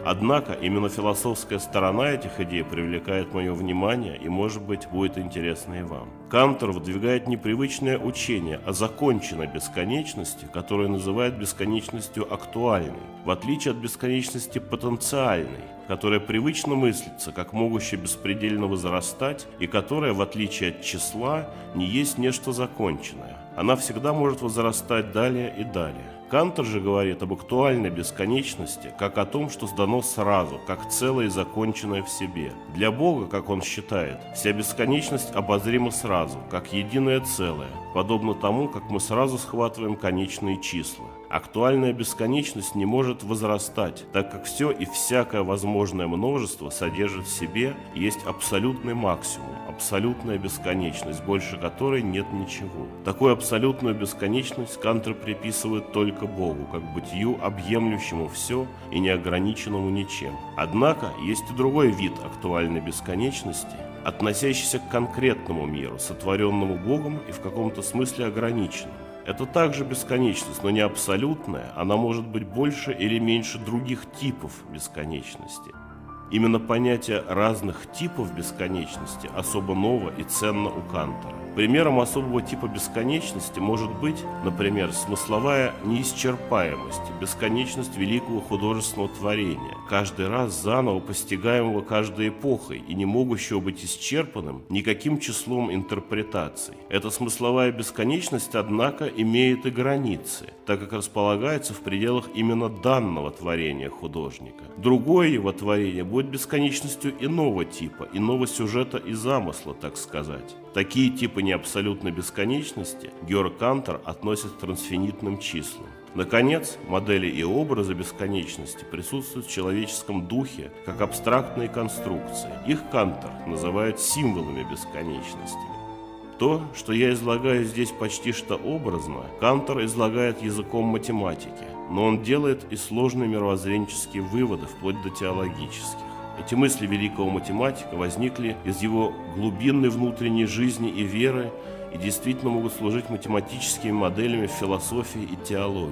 Однако именно философская сторона этих идей привлекает мое внимание и, может быть, будет интересно и вам. Кантор выдвигает непривычное учение о законченной бесконечности, которое называет бесконечностью актуальной, в отличие от бесконечности потенциальной, которая привычно мыслится как могущая беспредельно возрастать и которая, в отличие от числа, не есть нечто законченное. Она всегда может возрастать далее и далее. Кантор же говорит об актуальной бесконечности, как о том, что сдано сразу, как целое и законченное в себе. Для Бога, как он считает, вся бесконечность обозрима сразу, как единое целое, подобно тому, как мы сразу схватываем конечные числа. Актуальная бесконечность не может возрастать, так как все и всякое возможное множество содержит в себе есть абсолютный максимум, абсолютная бесконечность, больше которой нет ничего. Такую абсолютную бесконечность Кантор приписывает только Богу, как бытию, объемлющему все и неограниченному ничем. Однако есть и другой вид актуальной бесконечности, относящийся к конкретному миру, сотворенному Богом и в каком-то смысле ограниченному. Это также бесконечность, но не абсолютная, она может быть больше или меньше других типов бесконечности. Именно понятие разных типов бесконечности особо ново и ценно у Кантора. Примером особого типа бесконечности может быть, например, смысловая неисчерпаемость, бесконечность великого художественного творения, каждый раз заново постигаемого каждой эпохой и не могущего быть исчерпанным никаким числом интерпретаций. Эта смысловая бесконечность, однако, имеет и границы, так как располагается в пределах именно данного творения художника. Другое его творение будет бесконечностью иного типа, иного сюжета и замысла, так сказать. Такие типы неабсолютной бесконечности Георг Кантор относит к трансфинитным числам. Наконец, модели и образы бесконечности присутствуют в человеческом духе как абстрактные конструкции. Их Кантор называет символами бесконечности. То, что я излагаю здесь почти что образно, Кантор излагает языком математики, но он делает и сложные мировоззренческие выводы, вплоть до теологических. Эти мысли великого математика возникли из его глубинной внутренней жизни и веры и действительно могут служить математическими моделями в философии и теологии.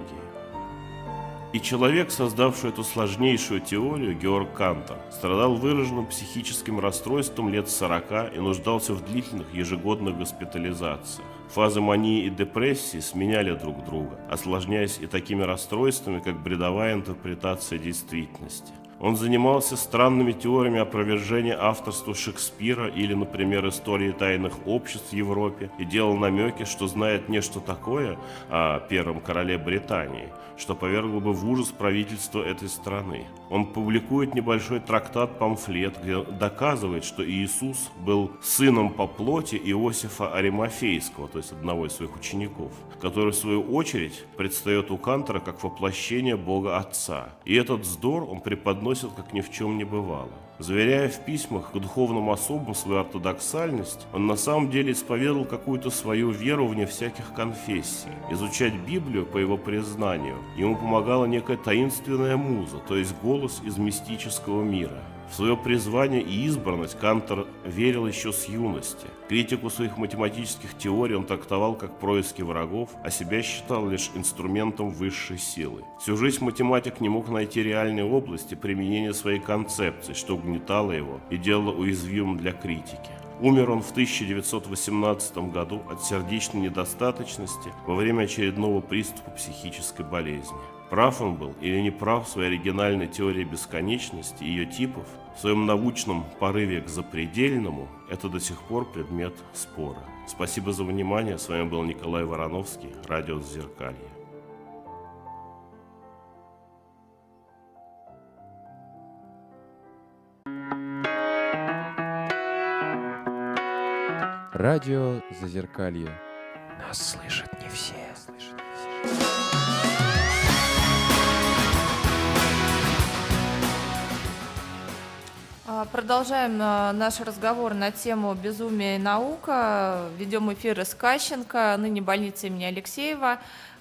И человек, создавший эту сложнейшую теорию, Георг Кантор, страдал выраженным психическим расстройством лет 40 и нуждался в длительных ежегодных госпитализациях. Фазы мании и депрессии сменяли друг друга, осложняясь и такими расстройствами, как бредовая интерпретация действительности. Он занимался странными теориями опровержения авторства Шекспира или, например, истории тайных обществ в Европе и делал намеки, что знает нечто такое о первом короле Британии, что повергло бы в ужас правительство этой страны. Он публикует небольшой трактат-памфлет, где доказывает, что Иисус был сыном по плоти Иосифа Аримафейского, то есть одного из своих учеников, который, в свою очередь, предстает у Кантора как воплощение Бога Отца. И этот вздор он преподносит, как ни в чем не бывало. Заверяя в письмах к духовным особам свою ортодоксальность, он на самом деле исповедовал какую-то свою веру вне всяких конфессий. Изучать Библию, по его признанию, ему помогала некая таинственная муза, то есть голос из мистического мира. В свое призвание и избранность Кантор верил еще с юности. Критику своих математических теорий он трактовал как происки врагов, а себя считал лишь инструментом высшей силы. Всю жизнь математик не мог найти реальной области применения своей концепции, что угнетало его и делало уязвимым для критики. Умер он в 1918 году от сердечной недостаточности во время очередного приступа психической болезни. Прав он был или не прав в своей оригинальной теории бесконечности и ее типов, в своем научном порыве к запредельному, это до сих пор предмет спора. Спасибо за внимание. С вами был Николай Вороновский, радио «Зазеркалье». Радио «Зазеркалье». Нас слышат не все. Продолжаем наш разговор на тему «Безумие и наука». Ведем эфир из Кащенко, ныне больница имени Алексеева.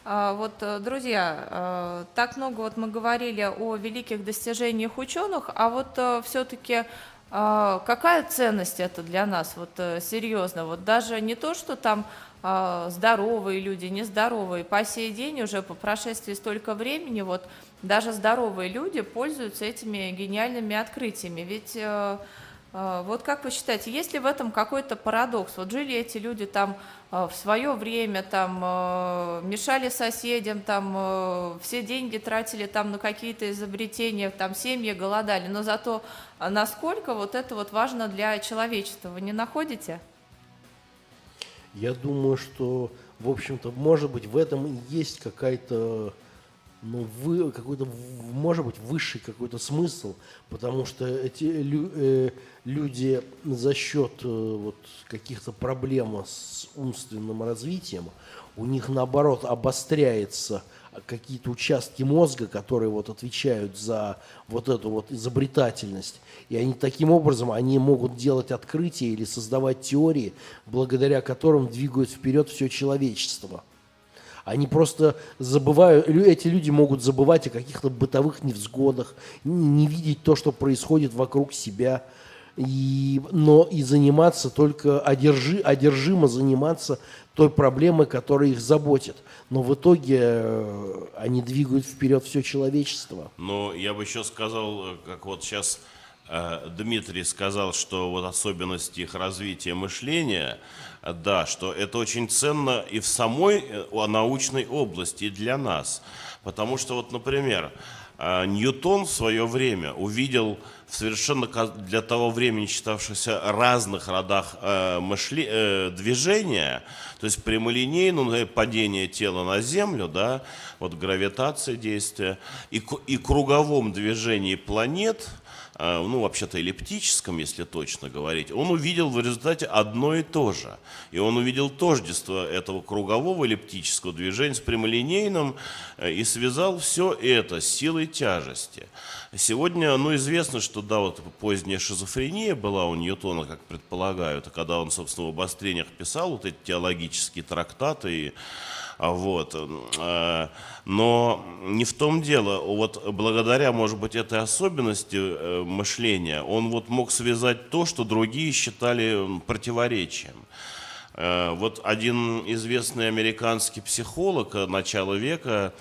Друзья, так много мы говорили о великих достижениях ученых, а все-таки какая ценность это для нас, серьезно? Даже не то, что там здоровые люди, нездоровые. По сей день, уже по прошествии столько времени, вот даже здоровые люди пользуются этими гениальными открытиями. Ведь вот как вы считаете, есть ли в этом какой-то парадокс? Вот жили эти люди там в свое время, там мешали соседям, там все деньги тратили там на какие-то изобретения, там семьи голодали, но зато насколько вот это вот важно для человечества, вы не находите? Я думаю, что, в общем-то, может быть, в этом и есть какая-то, ну, какой-то, может быть, высший какой-то смысл, потому что эти люди за счет вот каких-то проблем с умственным развитием, у них, наоборот, обостряется какие-то участки мозга, которые вот отвечают за вот эту вот изобретательность. И они таким образом, они могут делать открытия или создавать теории, благодаря которым двигают вперед все человечество. Они просто забывают, эти люди могут забывать о каких-то бытовых невзгодах, не видеть то, что происходит вокруг себя, но и заниматься только, одержимо заниматься той проблемой, которая их заботит. Но в итоге они двигают вперед все человечество. Но я бы еще сказал, как вот сейчас Дмитрий сказал, что вот особенности их развития мышления, да, что это очень ценно и в самой научной области, и для нас. Потому что вот, например, Ньютон в свое время увидел в совершенно для того времени считавшихся разных родах движения, то есть прямолинейное падение тела на Землю, да, вот гравитация действия, и круговом движении планет, ну, вообще-то эллиптическом, если точно говорить, он увидел в результате одно и то же. И он увидел тождество этого кругового эллиптического движения с прямолинейным и связал все это с силой тяжести. Сегодня, ну, известно, что, да, вот поздняя шизофрения была у Ньютона, как предполагают, когда он, собственно, в обострениях писал вот эти теологические трактаты, вот. Но не в том дело, вот благодаря, может быть, этой особенности мышления, он вот мог связать то, что другие считали противоречием. Вот один известный американский психолог начала века,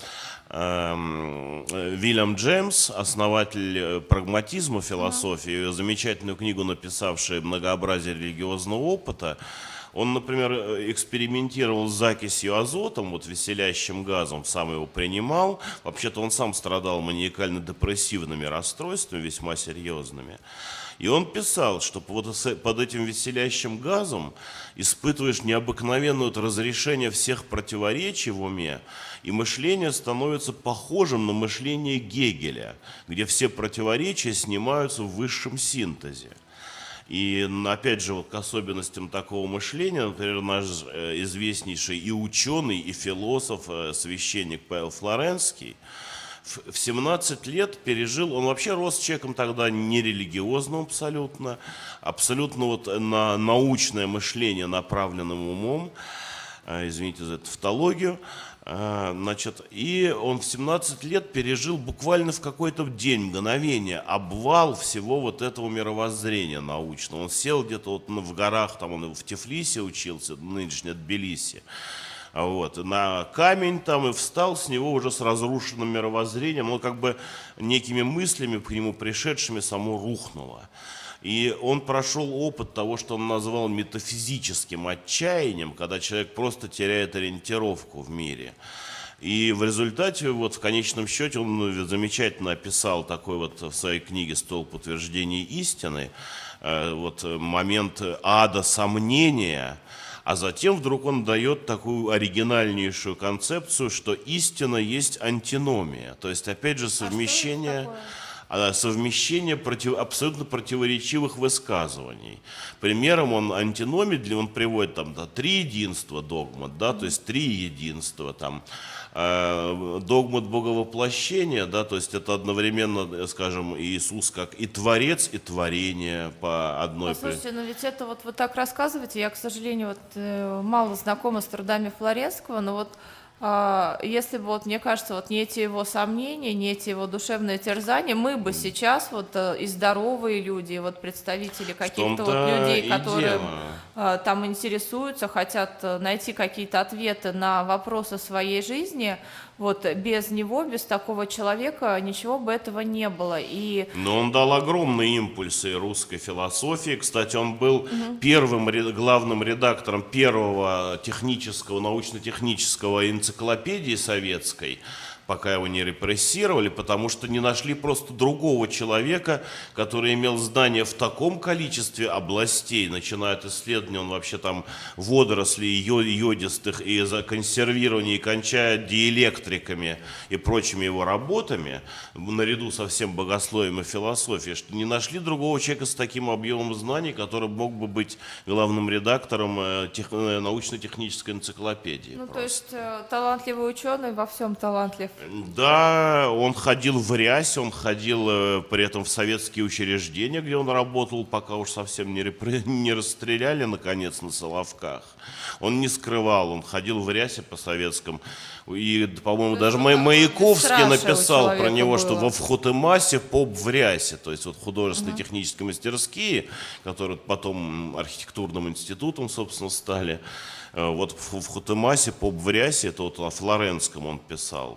Уильям Джеймс, основатель прагматизма философии, замечательную книгу написавший «Многообразие религиозного опыта», он, например, экспериментировал с закисью азотом, вот веселящим газом, сам его принимал. Вообще-то он сам страдал маниакально-депрессивными расстройствами, весьма серьезными. И он писал, что под этим веселящим газом испытываешь необыкновенное разрешение всех противоречий в уме, и мышление становится похожим на мышление Гегеля, где все противоречия снимаются в высшем синтезе. И опять же, вот к особенностям такого мышления, например, наш известнейший и ученый, и философ, священник Павел Флоренский, в 17 лет пережил, он вообще рос человеком тогда нерелигиозным абсолютно вот на научное мышление направленным умом, извините за эту тавтологию. Значит, и он в 17 лет пережил буквально в какой-то день, мгновение, обвал всего вот этого мировоззрения научного. Он сел где-то вот в горах, там он в Тифлисе учился, нынешнее Тбилиси, вот, на камень там и встал с него уже с разрушенным мировоззрением, он как бы некими мыслями к нему пришедшими само рухнуло. И он прошел опыт того, что он назвал метафизическим отчаянием, когда человек просто теряет ориентировку в мире. И в результате, вот в конечном счете, он замечательно описал такой вот в своей книге «Столб утверждения истины», вот момент ада сомнения, а затем вдруг он дает такую оригинальнейшую концепцию, что истина есть антиномия, то есть опять же совмещение абсолютно противоречивых высказываний. Примером он антиномии, он приводит там три единства догмат, да, то есть три единства, там, догмат боговоплощения, да, то есть это одновременно, скажем, Иисус как и Творец, и Творение по одной... Послушайте, но ведь это вот вы так рассказываете, я, к сожалению, вот, мало знакома с трудами Флоренского, но вот Если бы, вот, мне кажется, вот не эти его сомнения, не эти его душевные терзания, мы бы сейчас вот и здоровые люди, и вот представители каких-то вот людей, которые там интересуются, хотят найти какие-то ответы на вопросы своей жизни, вот без него, без такого человека ничего бы этого не было. Но он дал огромные импульсы русской философии. Кстати, он был первым главным редактором первого научно-технического энциклопедии советской, пока его не репрессировали, потому что не нашли просто другого человека, который имел знания в таком количестве областей, начиная от исследования, он вообще там водорослей йодистых и консервирования, и кончая диэлектриками и прочими его работами, наряду со всем богословием и философией, что не нашли другого человека с таким объемом знаний, который мог бы быть главным редактором научно-технической энциклопедии. Ну, то есть талантливый ученый во всем талантлив. Да, он ходил в рясе, он ходил при этом в советские учреждения, где он работал, пока уж совсем не расстреляли, наконец, на Соловках. Он не скрывал, он ходил в рясе по советским. И, по-моему, даже Маяковский написал про него, что во Вхотемасе поп в рясе. То есть вот художественно-технические мастерские, которые потом архитектурным институтом, собственно, стали. Вот в Хутемасе поп в рясе, это вот о Флоренском он писал.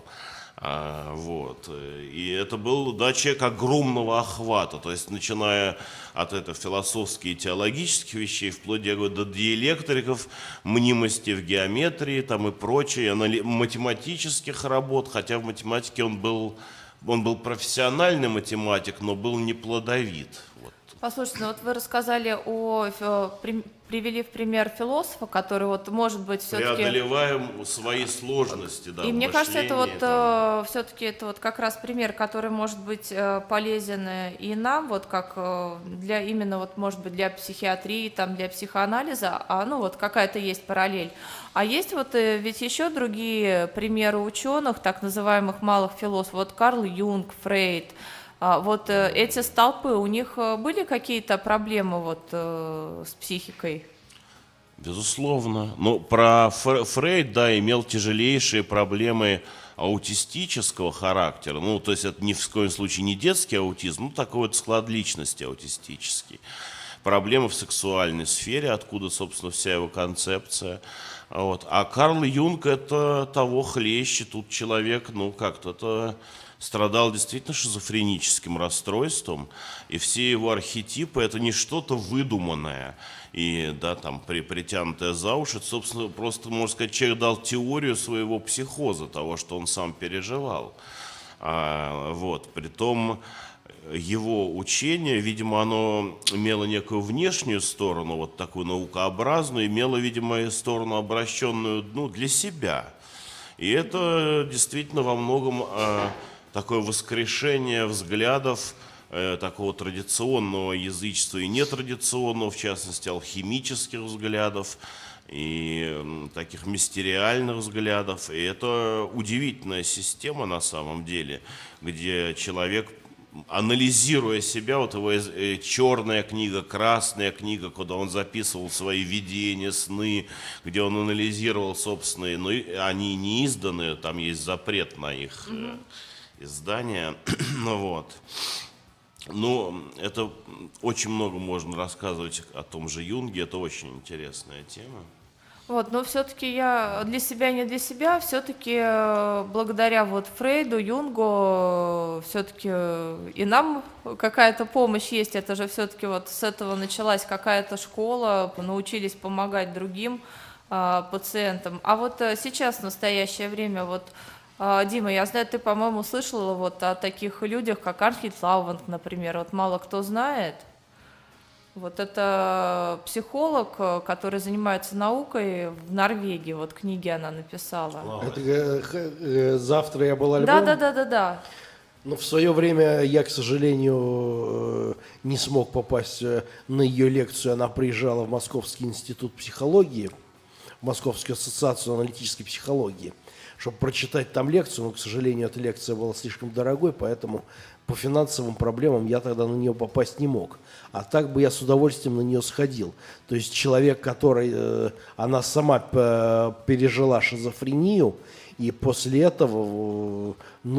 Вот. И это был, да, человек огромного охвата, то есть начиная от этого философских и теологических вещей, вплоть, я говорю, до диэлектриков, мнимости в геометрии там, и прочее, математических работ, хотя в математике он был профессиональный математик, но был не плодовит. Вот. Послушайте, ну вот вы рассказали привели в пример философа, который вот может быть все-таки... Преодолеваем свои сложности, да, и мне кажется, это вот там. все-таки это вот как раз пример, который может быть полезен и нам, вот как для именно вот может быть для психиатрии, там для психоанализа, ну вот какая-то есть параллель. А есть вот ведь еще другие примеры ученых, так называемых малых философов, вот Карл Юнг, Фрейд. Вот эти столпы, у них были какие-то проблемы вот с психикой? Безусловно. Ну, про Фрейд, да, имел тяжелейшие проблемы аутистического характера. Ну, то есть это ни в коем случае не детский аутизм, ну, такой вот склад личности аутистический. Проблемы в сексуальной сфере, откуда, собственно, вся его концепция. Вот. А Карл Юнг это того хлеще, тут человек, ну, как-то это... страдал действительно шизофреническим расстройством, и все его архетипы это не что-то выдуманное и, да, там, притянутое за уши, собственно, просто, можно сказать, человек дал теорию своего психоза, того, что он сам переживал. Вот, притом его учение, видимо, оно имело некую внешнюю сторону, вот такую наукообразную, имело, видимо, и сторону обращенную, ну, для себя. И это действительно во многом... такое воскрешение взглядов такого традиционного язычества и нетрадиционного, в частности, алхимических взглядов и таких мистериальных взглядов. И это удивительная система на самом деле, где человек, анализируя себя, вот его черная книга, красная книга, куда он записывал свои видения, сны, где он анализировал собственные, но они не изданы, там есть запрет на их... издания, вот. Ну, это очень много можно рассказывать о том же Юнге, это очень интересная тема. Вот, но все-таки я для себя, не для себя, все-таки благодаря вот Фрейду, Юнгу, все-таки и нам какая-то помощь есть, это же все-таки вот с этого началась какая-то школа, научились помогать другим пациентам. А вот сейчас, в настоящее время, вот Дима, я знаю, ты, по-моему, слышала вот о таких людях, как Арнхильд Лауванг, например, вот мало кто знает. Вот это психолог, который занимается наукой в Норвегии, вот книги она написала. Это «Завтра я был альбом»? Да. Но в свое время я, к сожалению, не смог попасть на ее лекцию. Она приезжала в Московский институт психологии, в Московскую ассоциацию аналитической психологии, чтобы прочитать там лекцию, но, к сожалению, эта лекция была слишком дорогой, поэтому по финансовым проблемам я тогда на нее попасть не мог. А так бы я с удовольствием на нее сходил. То есть человек, который, она сама пережила шизофрению, и после этого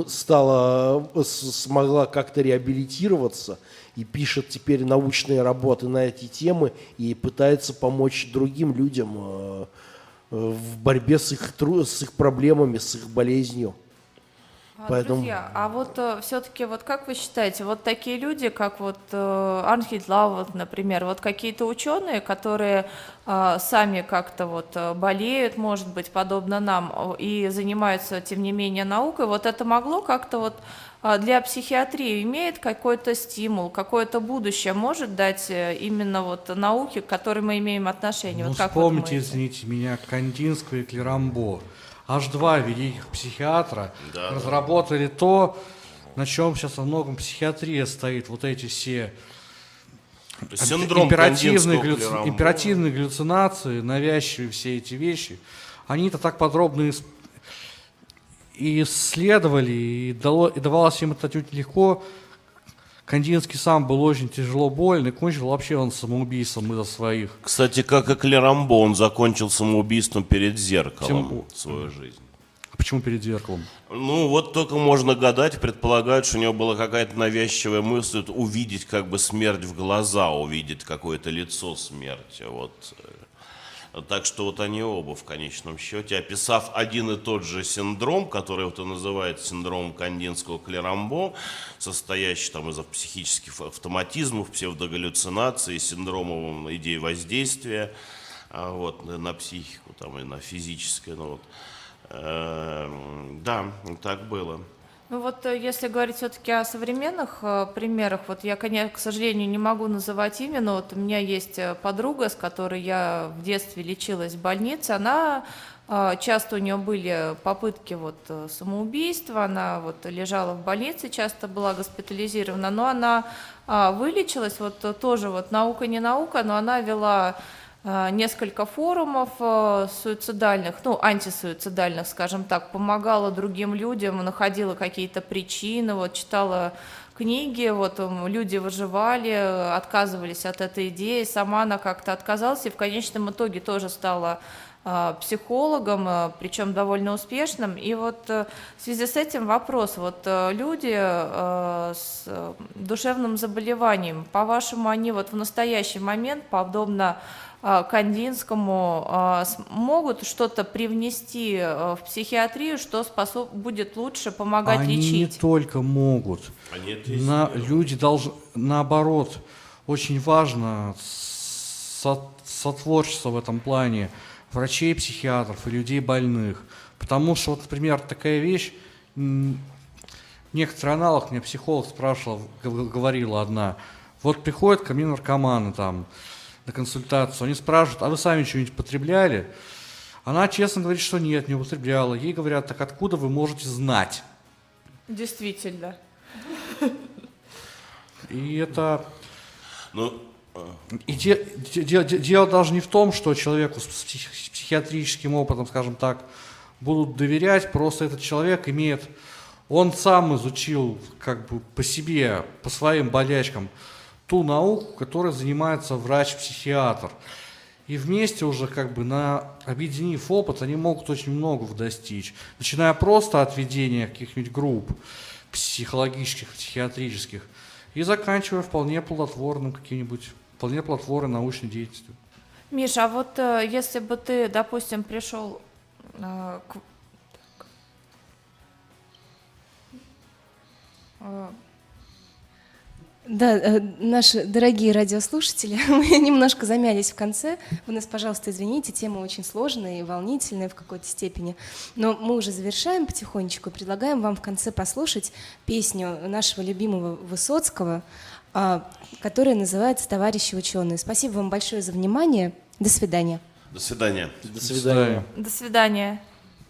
смогла как-то реабилитироваться и пишет теперь научные работы на эти темы и пытается помочь другим людям в борьбе с их проблемами, с их болезнью. Поэтому... Друзья, а вот все-таки, вот как вы считаете, вот такие люди, как вот Арнхильд Лау, например, вот какие-то ученые, которые сами как-то вот болеют, может быть, подобно нам, и занимаются, тем не менее, наукой, вот это могло как-то вот для психиатрии имеет какой-то стимул, какое-то будущее может дать именно вот науке, к которой мы имеем отношение? Ну, вот как вспомните, извините меня, Кандинского и Клерамбо. Аж два великих психиатра разработали то, на чем сейчас во многом психиатрия стоит. Вот эти все Синдром императивные галлюцинации, навязчивые все эти вещи. Они-то так подробно и исследовали, и давалось им это чуть легко. Кандинский сам был очень тяжело болен, и кончил вообще он самоубийством из-за своих. Кстати, как и Клерамбо, он закончил самоубийством перед зеркалом свою жизнь. А почему перед зеркалом? Ну, вот только можно гадать, предполагают, что у него была какая-то навязчивая мысль увидеть как бы смерть в глаза, увидеть какое-то лицо смерти, вот. Так что вот они оба в конечном счете, описав один и тот же синдром, который вот и называется синдромом Кандинского-Клерамбо, состоящий там из психических автоматизмов, псевдогаллюцинаций, синдромов идей воздействия вот, на психику там, и на физическое. Ну, вот. Да, так было. Ну вот если говорить все-таки о современных примерах, вот я, конечно, к сожалению, не могу называть имя, но вот у меня есть подруга, с которой я в детстве лечилась в больнице, она часто у нее были попытки вот самоубийства, она вот лежала в больнице, часто была госпитализирована, но она вылечилась, вот тоже вот наука не наука, но она вела несколько форумов суицидальных, ну, антисуицидальных, скажем так, помогала другим людям, находила какие-то причины, вот, читала книги, вот, люди выживали, отказывались от этой идеи, сама она как-то отказалась, и в конечном итоге тоже стала психологом, причем довольно успешным. И вот в связи с этим вопрос, вот люди с душевным заболеванием, по-вашему, они вот в настоящий момент, подобно Кандинскому, могут что-то привнести в психиатрию, что будет лучше помогать лечить? Они не только могут. Люди должны, наоборот, очень важно сотворчество в этом плане врачей, психиатров и людей больных. Потому что, вот, например, такая вещь, некоторый аналог, мне психолог спрашивал, говорила одна, вот приходят ко мне наркоманы там, на консультацию, они спрашивают, а вы сами что-нибудь потребляли? Она честно говорит, что нет, не употребляла. Ей говорят, так откуда вы можете знать? Действительно. И это... Ну... И дело даже не в том, что человеку с психиатрическим опытом, скажем так, будут доверять, просто этот человек имеет... Он сам изучил как бы по себе, по своим болячкам, ту науку, которой занимается врач-психиатр. И вместе уже как бы объединив опыт, они могут очень многого достичь. Начиная просто от ведения каких-нибудь групп психологических, психиатрических, и заканчивая вполне плодотворной научной деятельностью. Миша, а вот если бы ты, допустим, пришел Да, наши дорогие радиослушатели, мы немножко замялись в конце. Вы нас, пожалуйста, извините, тема очень сложная и волнительная в какой-то степени. Но мы уже завершаем потихонечку. Предлагаем вам в конце послушать песню нашего любимого Высоцкого, которая называется «Товарищи ученые». Спасибо вам большое за внимание. До свидания. До свидания. До свидания. До свидания.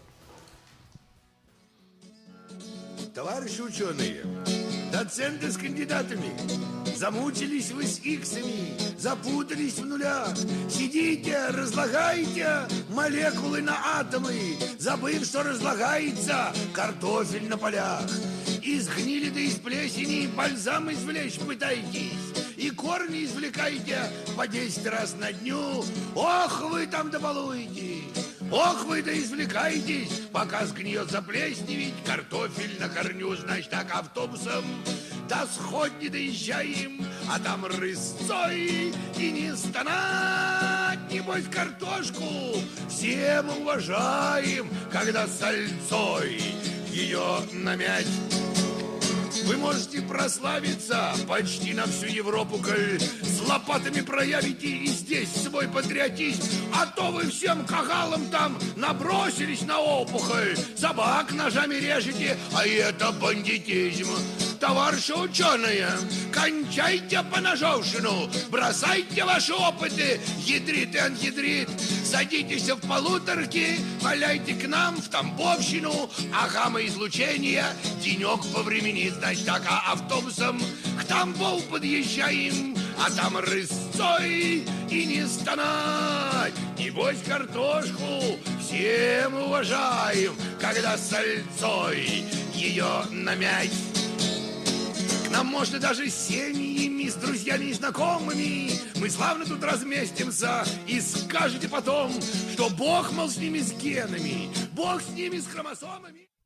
Товарищи ученые, доценты с кандидатами, замучились вы с иксами, запутались в нулях. Сидите, разлагаете молекулы на атомы, забыв, что разлагается картофель на полях. Из гнили да из плесени бальзам извлечь пытаетесь, и корни извлекаете по 10 раз на дню. Ох, вы там добалуете! Ох, вы да извлекаетесь, пока сгниет заплесневить. Картофель на корню, значит, так автобусом до Сходни доезжаем, а там рысцой и не стонать. Небось, картошку все мы уважаем, когда сальцой ее намять. Вы можете прославиться почти на всю Европу, коль с лопатами проявите и здесь свой патриотизм. А то вы всем кагалам там набросились на опухоль, собак ножами режете, а это бандитизм. Товарищи ученые, кончайте поножовщину, бросайте ваши опыты, ядрит и анхидрит. Садитесь в полуторки, валяйте к нам в Тамбовщину, а гамма-излучение денек повременит. Значит, так, а автобусом к Тамбову подъезжаем, а там рысцой и не стонать. Небось, картошку все мы уважаем, когда сальцой ее намять. К нам можно даже с семьями, с друзьями и знакомыми. Мы славно тут разместимся, и скажете потом, что Бог, мол, с ними с генами, Бог с ними с хромосомами.